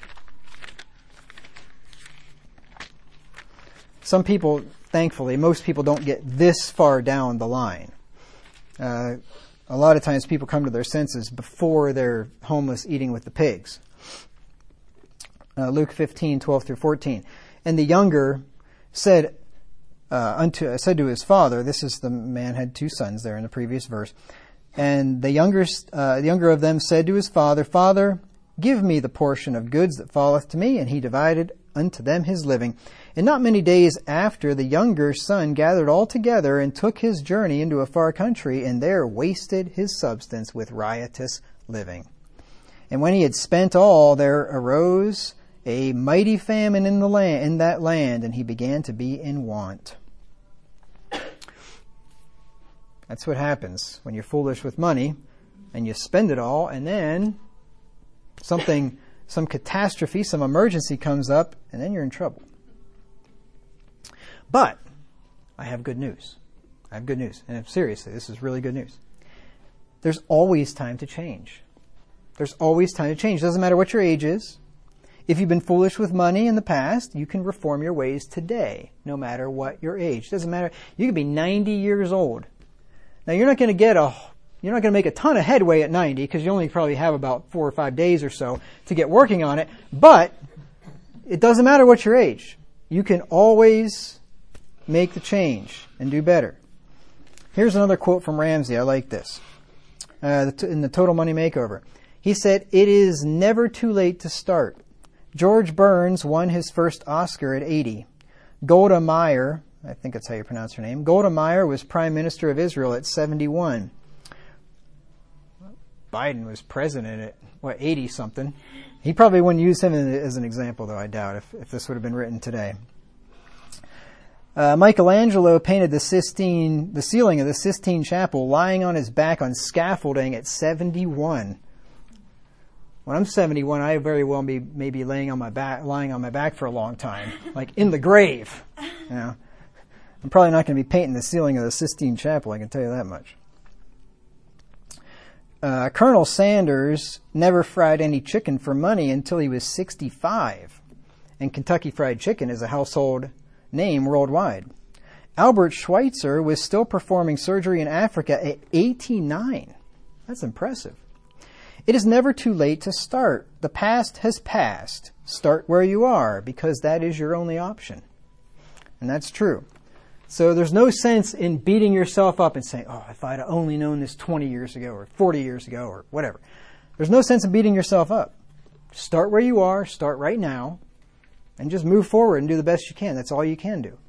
Some people, thankfully, most people don't get this far down the line. Uh, A lot of times people come to their senses before they're homeless eating with the pigs. Uh, Luke fifteen, twelve through fourteen. And the younger said uh, unto said to his father, this is the man had two sons there in the previous verse. And the younger, uh, the younger of them said to his father, Father, give me the portion of goods that falleth to me. And he divided unto them his living. And not many days after, the younger son gathered all together and took his journey into a far country, and there wasted his substance with riotous living. And when he had spent all, there arose a mighty famine in the land, in that land, and he began to be in want. That's what happens when you're foolish with money, and you spend it all, and then something, some catastrophe, some emergency comes up, and then you're in trouble. But I have good news. I have good news. And seriously, this is really good news. there's always time to change. There's always time to change. Doesn't matter what your age is. If you've been foolish with money in the past, you can reform your ways today, no matter what your age. Doesn't matter. You could be ninety years old. Now, you're not going to get a, you're not going to make a ton of headway at ninety because you only probably have about four or five days or so to get working on it. But it doesn't matter what your age. You can always make the change and do better. Here's another quote from Ramsey. I like this. Uh, in the Total Money Makeover. He said, "It is never too late to start. George Burns won his first Oscar at eighty. Golda Meir, I think that's how you pronounce her name, Golda Meir was Prime Minister of Israel at seventy-one. Biden was president at, what, eighty-something. He probably wouldn't use him as an example, though, I doubt, if, if this would have been written today. Uh, Michelangelo painted the Sistine, the ceiling of the Sistine Chapel lying on his back on scaffolding at seventy-one. When I'm seventy-one, I very well be maybe laying on my back, lying on my back for a long time, like in the grave. You know, I'm probably not going to be painting the ceiling of the Sistine Chapel. I can tell you that much. Uh, Colonel Sanders never fried any chicken for money until he was sixty-five, and Kentucky Fried Chicken is a household name worldwide. Albert Schweitzer was still performing surgery in Africa at eighty-nine. That's impressive. It is never too late to start. The past has passed. Start where you are, because that is your only option. And that's true. So there's no sense in beating yourself up and saying, oh, if I'd only known this twenty years ago or forty years ago or whatever. There's no sense in beating yourself up. Start where you are, start right now, and just move forward and do the best you can. That's all you can do.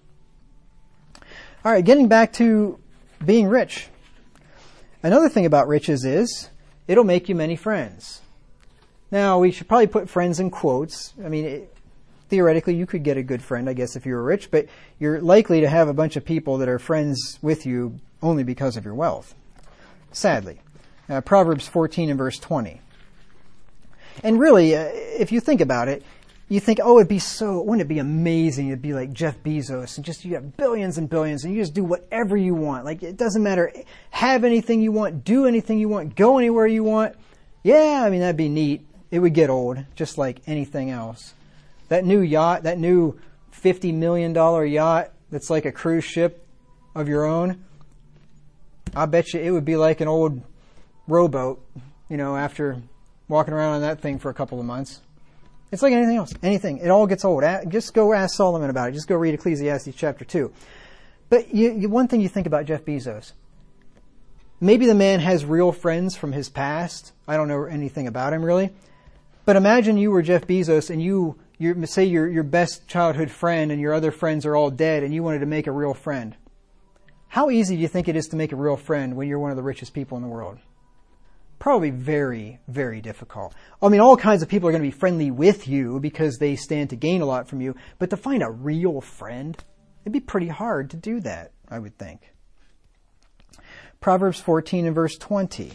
All right, getting back to being rich. Another thing about riches is it'll make you many friends. Now, we should probably put friends in quotes. I mean, it, theoretically, you could get a good friend, I guess, if you were rich, but you're likely to have a bunch of people that are friends with you only because of your wealth. Sadly. Uh, Proverbs fourteen and verse twenty. And really, uh, if you think about it, you think, oh, it'd be so, wouldn't it be amazing? It'd be like Jeff Bezos and just you have billions and billions and you just do whatever you want. Like, it doesn't matter. Have anything you want, do anything you want, go anywhere you want. Yeah, I mean, that'd be neat. It would get old, just like anything else. That new yacht, that new fifty million dollars yacht that's like a cruise ship of your own, I bet you it would be like an old rowboat, you know, after walking around on that thing for a couple of months. It's like anything else. Anything. It all gets old. Just go ask Solomon about it. Just go read Ecclesiastes chapter two. But you, you, one thing you think about Jeff Bezos. Maybe the man has real friends from his past. I don't know anything about him really. But imagine you were Jeff Bezos and you, you say your, your best childhood friend and your other friends are all dead and you wanted to make a real friend. How easy do you think it is to make a real friend when you're one of the richest people in the world? Probably very, very difficult. I mean, all kinds of people are going to be friendly with you because they stand to gain a lot from you. But to find a real friend, it'd be pretty hard to do that, I would think. Proverbs fourteen and verse twenty.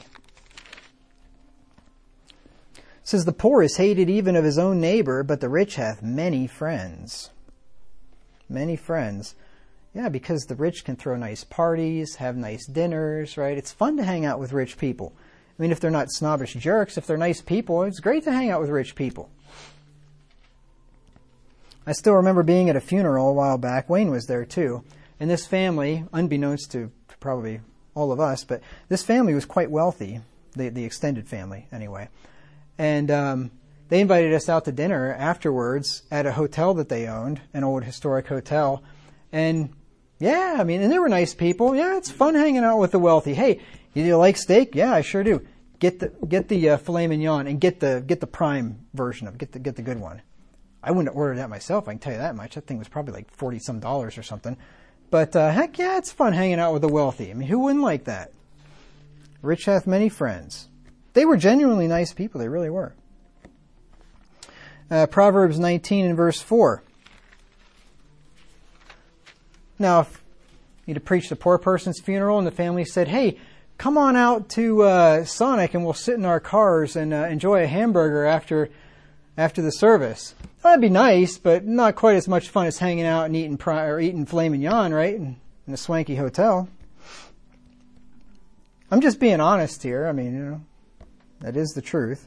It says, the poor is hated even of his own neighbor, but the rich hath many friends. Many friends. Yeah, because the rich can throw nice parties, have nice dinners, right? It's fun to hang out with rich people. I mean, if they're not snobbish jerks, if they're nice people, it's great to hang out with rich people. I still remember being at a funeral a while back. Wayne was there too. And this family, unbeknownst to probably all of us, but this family was quite wealthy, the, the extended family anyway. And um, they invited us out to dinner afterwards at a hotel that they owned, an old historic hotel. And yeah, I mean, and they were nice people. Yeah, it's fun hanging out with the wealthy. Hey, you like steak? Yeah, I sure do. Get the get the uh, filet mignon and get the get the prime version of it. Get the get the good one. I wouldn't order that myself. I can tell you that much. That thing was probably like forty some dollars or something. But uh, heck yeah, it's fun hanging out with the wealthy. I mean, who wouldn't like that? Rich hath many friends. They were genuinely nice people. They really were. Uh, Proverbs nineteen and verse four. Now, if you'd have preached a poor person's funeral and the family said, hey, come on out to uh, Sonic and we'll sit in our cars and uh, enjoy a hamburger after after the service. Well, that'd be nice, but not quite as much fun as hanging out and eating pri- or eating filet mignon, right, in, in a swanky hotel. I'm just being honest here. I mean, you know, that is the truth.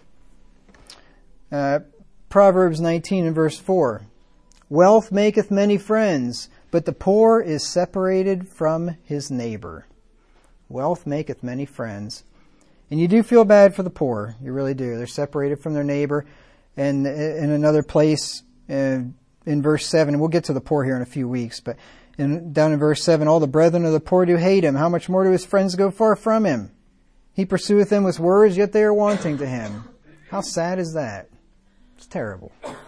Uh, Proverbs nineteen and verse four. Wealth maketh many friends, but the poor is separated from his neighbor. Wealth maketh many friends. And you do feel bad for the poor. You really do. They're separated from their neighbor. And in another place, uh, in verse seven, we'll get to the poor here in a few weeks, but in, down in verse seven, all the brethren of the poor do hate him. How much more do his friends go far from him? He pursueth them with words, yet they are wanting to him. How sad is that? It's terrible.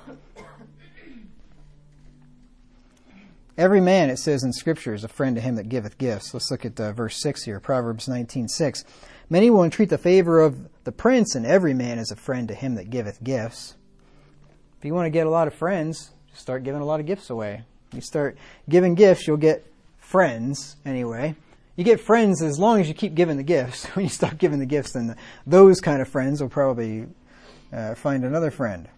Every man, it says in Scripture, is a friend to him that giveth gifts. Let's look at uh, verse six here, Proverbs nineteen six. Many will entreat the favor of the prince, and every man is a friend to him that giveth gifts. If you want to get a lot of friends, just start giving a lot of gifts away. You start giving gifts, you'll get friends anyway. You get friends as long as you keep giving the gifts. When you stop giving the gifts, then the, those kind of friends will probably uh, find another friend.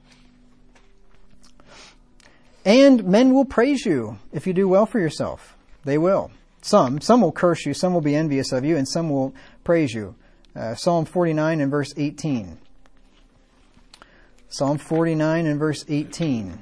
And men will praise you if you do well for yourself. They will. Some. Some will curse you, some will be envious of you, and some will praise you. Uh, Psalm forty-nine and verse eighteen. Psalm forty-nine and verse eighteen.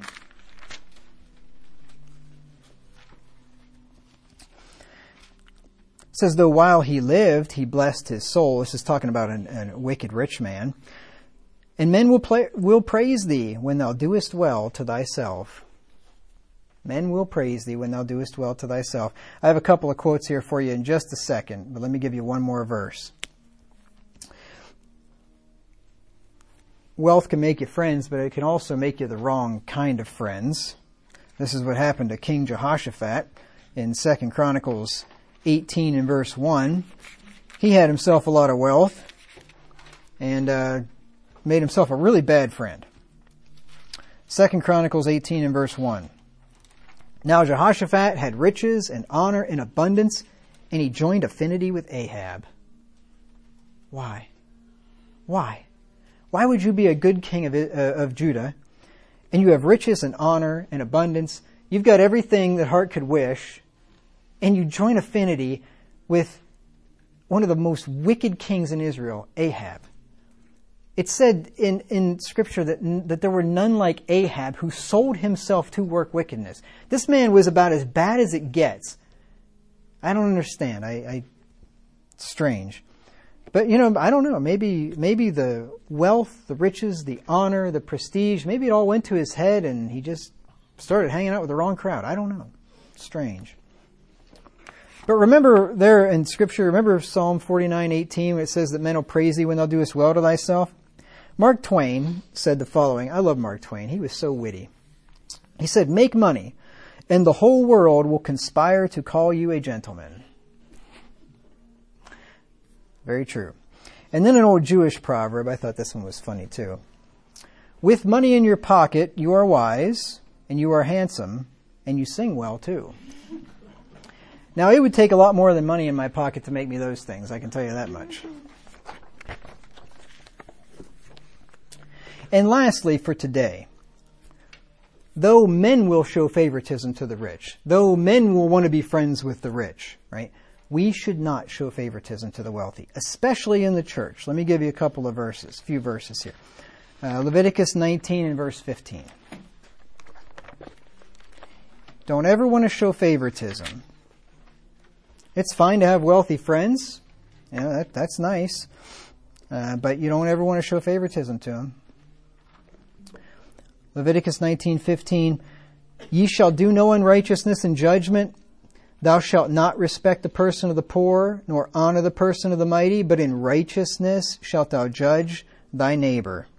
It says, though while he lived, he blessed his soul. This is talking about a, a wicked rich man. And men will, play, will praise thee when thou doest well to thyself. Men will praise thee when thou doest well to thyself. I have a couple of quotes here for you in just a second, but let me give you one more verse. Wealth can make you friends, but it can also make you the wrong kind of friends. This is what happened to King Jehoshaphat in Second Chronicles eighteen and verse one. He had himself a lot of wealth and uh, made himself a really bad friend. Second Chronicles eighteen and verse one. Now Jehoshaphat had riches and honor in abundance, and he joined affinity with Ahab. Why? Why? Why would you be a good king of, uh, of Judah, and you have riches and honor and abundance? You've got everything that heart could wish, and you join affinity with one of the most wicked kings in Israel, Ahab. It said in, in Scripture that, that there were none like Ahab who sold himself to work wickedness. This man was about as bad as it gets. I don't understand. I, I it's strange. But, you know, I don't know. Maybe, maybe the wealth, the riches, the honor, the prestige, maybe it all went to his head and he just started hanging out with the wrong crowd. I don't know. Strange. But remember there in Scripture, remember Psalm forty-nine eighteen, when it says that men will praise thee when thou doest well to thyself? Mark Twain said the following. I love Mark Twain. He was so witty. He said, make money, and the whole world will conspire to call you a gentleman. Very true. And then an old Jewish proverb. I thought this one was funny too. With money in your pocket, you are wise, and you are handsome, and you sing well too. Now, it would take a lot more than money in my pocket to make me those things. I can tell you that much. And lastly, for today, though men will show favoritism to the rich, though men will want to be friends with the rich, right? We should not show favoritism to the wealthy, especially in the church. Let me give you a couple of verses, a few verses here. Uh, Leviticus nineteen and verse fifteen. Don't ever want to show favoritism. It's fine to have wealthy friends. You know, that, that's nice. Uh, but you don't ever want to show favoritism to them. Leviticus nineteen fifteen. Ye shall do no unrighteousness in judgment. Thou shalt not respect the person of the poor, nor honor the person of the mighty, but in righteousness shalt thou judge thy neighbor.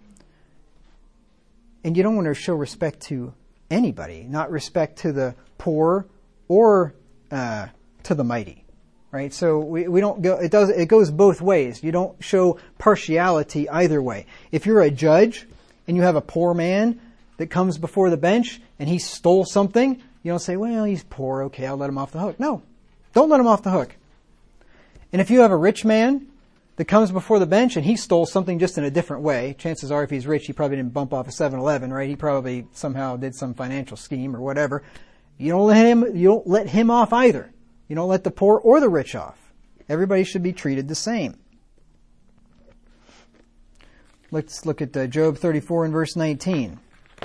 And you don't want to show respect to anybody, not respect to the poor or uh, to the mighty, right? So we, we don't go, it does, it goes both ways. You don't show partiality either way. If you're a judge and you have a poor man that comes before the bench and he stole something, you don't say, well, he's poor, okay, I'll let him off the hook. No, don't let him off the hook. And if you have a rich man that comes before the bench and he stole something just in a different way, chances are if he's rich, he probably didn't bump off a seven eleven, right? He probably somehow did some financial scheme or whatever. You don't let him, you don't let him off either. You don't let the poor or the rich off. Everybody should be treated the same. Let's look at uh, Job thirty-four and verse nineteen.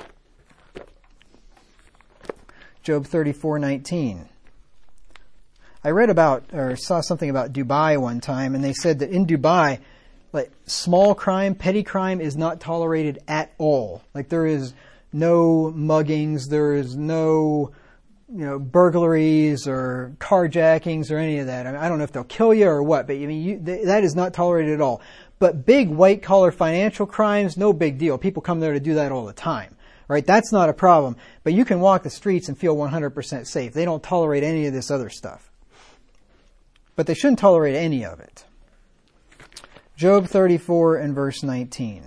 Job thirty-four nineteen. I read about, or saw something about Dubai one time, and they said that in Dubai, like, small crime, petty crime is not tolerated at all. Like, there is no muggings, there is no, you know, burglaries or carjackings or any of that. I mean, I don't know if they'll kill you or what, but I mean, you, th- that is not tolerated at all. But big white-collar financial crimes, no big deal. People come there to do that all the time, right? That's not a problem. But you can walk the streets and feel one hundred percent safe. They don't tolerate any of this other stuff. But they shouldn't tolerate any of it. Job thirty-four and verse nineteen.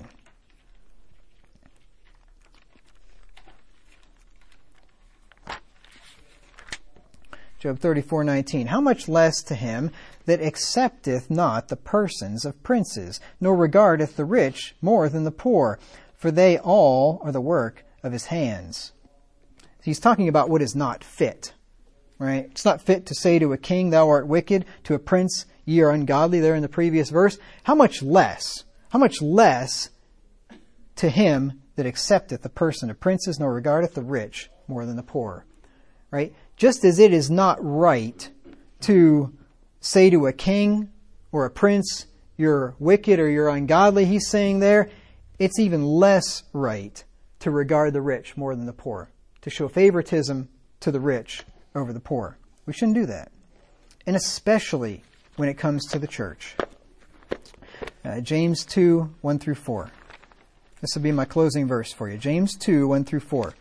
Job thirty-four nineteen. How much less to him that accepteth not the persons of princes, nor regardeth the rich more than the poor, for they all are the work of his hands. He's talking about what is not fit, right? It's not fit to say to a king, thou art wicked, to a prince, ye are ungodly, there in the previous verse. How much less, how much less to him that accepteth the person of princes, nor regardeth the rich more than the poor, right? Just as it is not right to say to a king or a prince, you're wicked or you're ungodly, he's saying there, it's even less right to regard the rich more than the poor, to show favoritism to the rich over the poor. We shouldn't do that. And especially when it comes to the church. Uh, James two, one through four. This will be my closing verse for you. James two, one through four.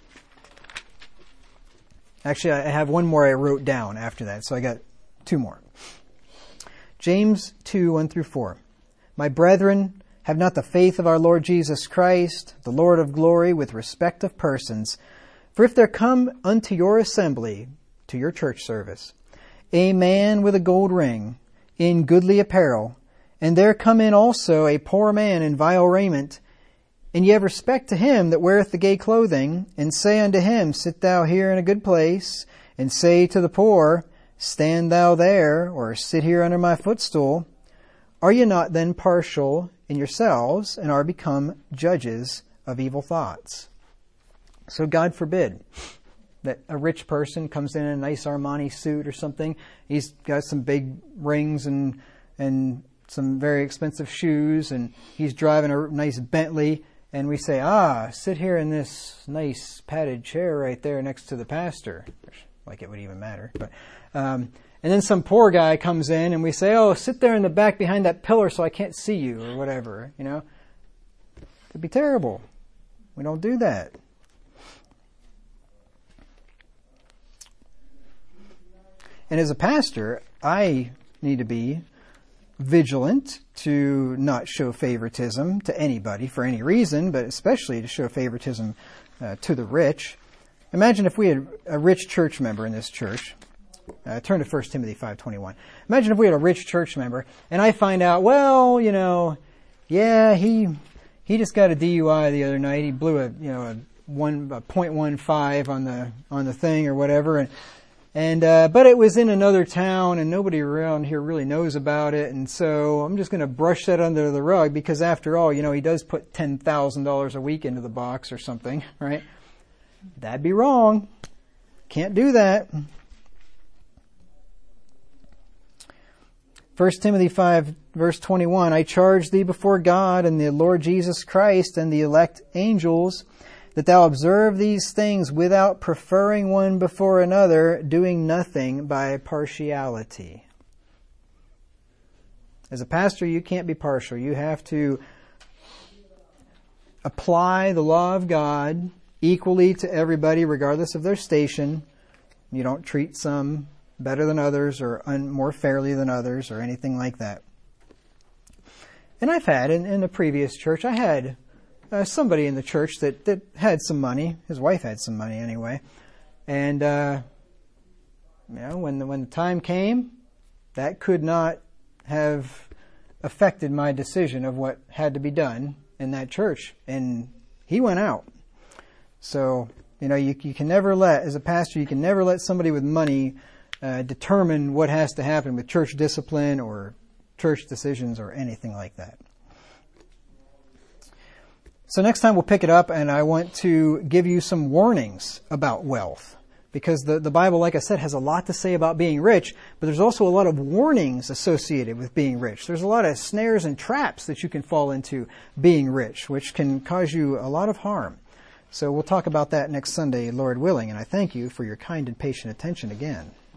Actually, I have one more I wrote down after that, so I got two more. James two, one through four. My brethren, have not the faith of our Lord Jesus Christ, the Lord of glory, with respect of persons. For if there come unto your assembly, to your church service, a man with a gold ring, in goodly apparel, and there come in also a poor man in vile raiment, and ye have respect to him that weareth the gay clothing, and say unto him, sit thou here in a good place, and say to the poor, stand thou there, or sit here under my footstool, are ye not then partial in yourselves, and are become judges of evil thoughts? So God forbid that a rich person comes in in a nice Armani suit or something. He's got some big rings and and some very expensive shoes, and he's driving a nice Bentley, and we say, ah, sit here in this nice padded chair right there next to the pastor. Like it would even matter. But um, and then some poor guy comes in, and we say, oh, sit there in the back behind that pillar so I can't see you, or whatever, you know. It'd be terrible. We don't do that. And as a pastor, I need to be vigilant to not show favoritism to anybody for any reason, but especially to show favoritism uh, to the rich. Imagine if we had a rich church member in this church. Uh, turn to First Timothy five twenty-one. Imagine if we had a rich church member, and I find out, well, you know, yeah, he he just got a D U I the other night. He blew a you know a one a point one five on the on the thing or whatever, and and uh, but it was in another town, and nobody around here really knows about it, and so I'm just going to brush that under the rug because after all, you know, he does put ten thousand dollars a week into the box or something, right? That'd be wrong. Can't do that. First Timothy five, verse twenty-one, I charge thee before God and the Lord Jesus Christ and the elect angels, that thou observe these things without preferring one before another, doing nothing by partiality. As a pastor, you can't be partial. You have to apply the law of God equally to everybody, regardless of their station. You don't treat some better than others or un- more fairly than others or anything like that. And I've had, in, in the previous church, I had uh, somebody in the church that, that had some money. His wife had some money anyway. And, uh, you know, when the, when the time came, that could not have affected my decision of what had to be done in that church. And he went out. So, you know, you, you can never let, as a pastor, you can never let somebody with money uh, determine what has to happen with church discipline or church decisions or anything like that. So next time we'll pick it up, and I want to give you some warnings about wealth. Because the, the Bible, like I said, has a lot to say about being rich, but there's also a lot of warnings associated with being rich. There's a lot of snares and traps that you can fall into being rich, which can cause you a lot of harm. So we'll talk about that next Sunday, Lord willing, and I thank you for your kind and patient attention again.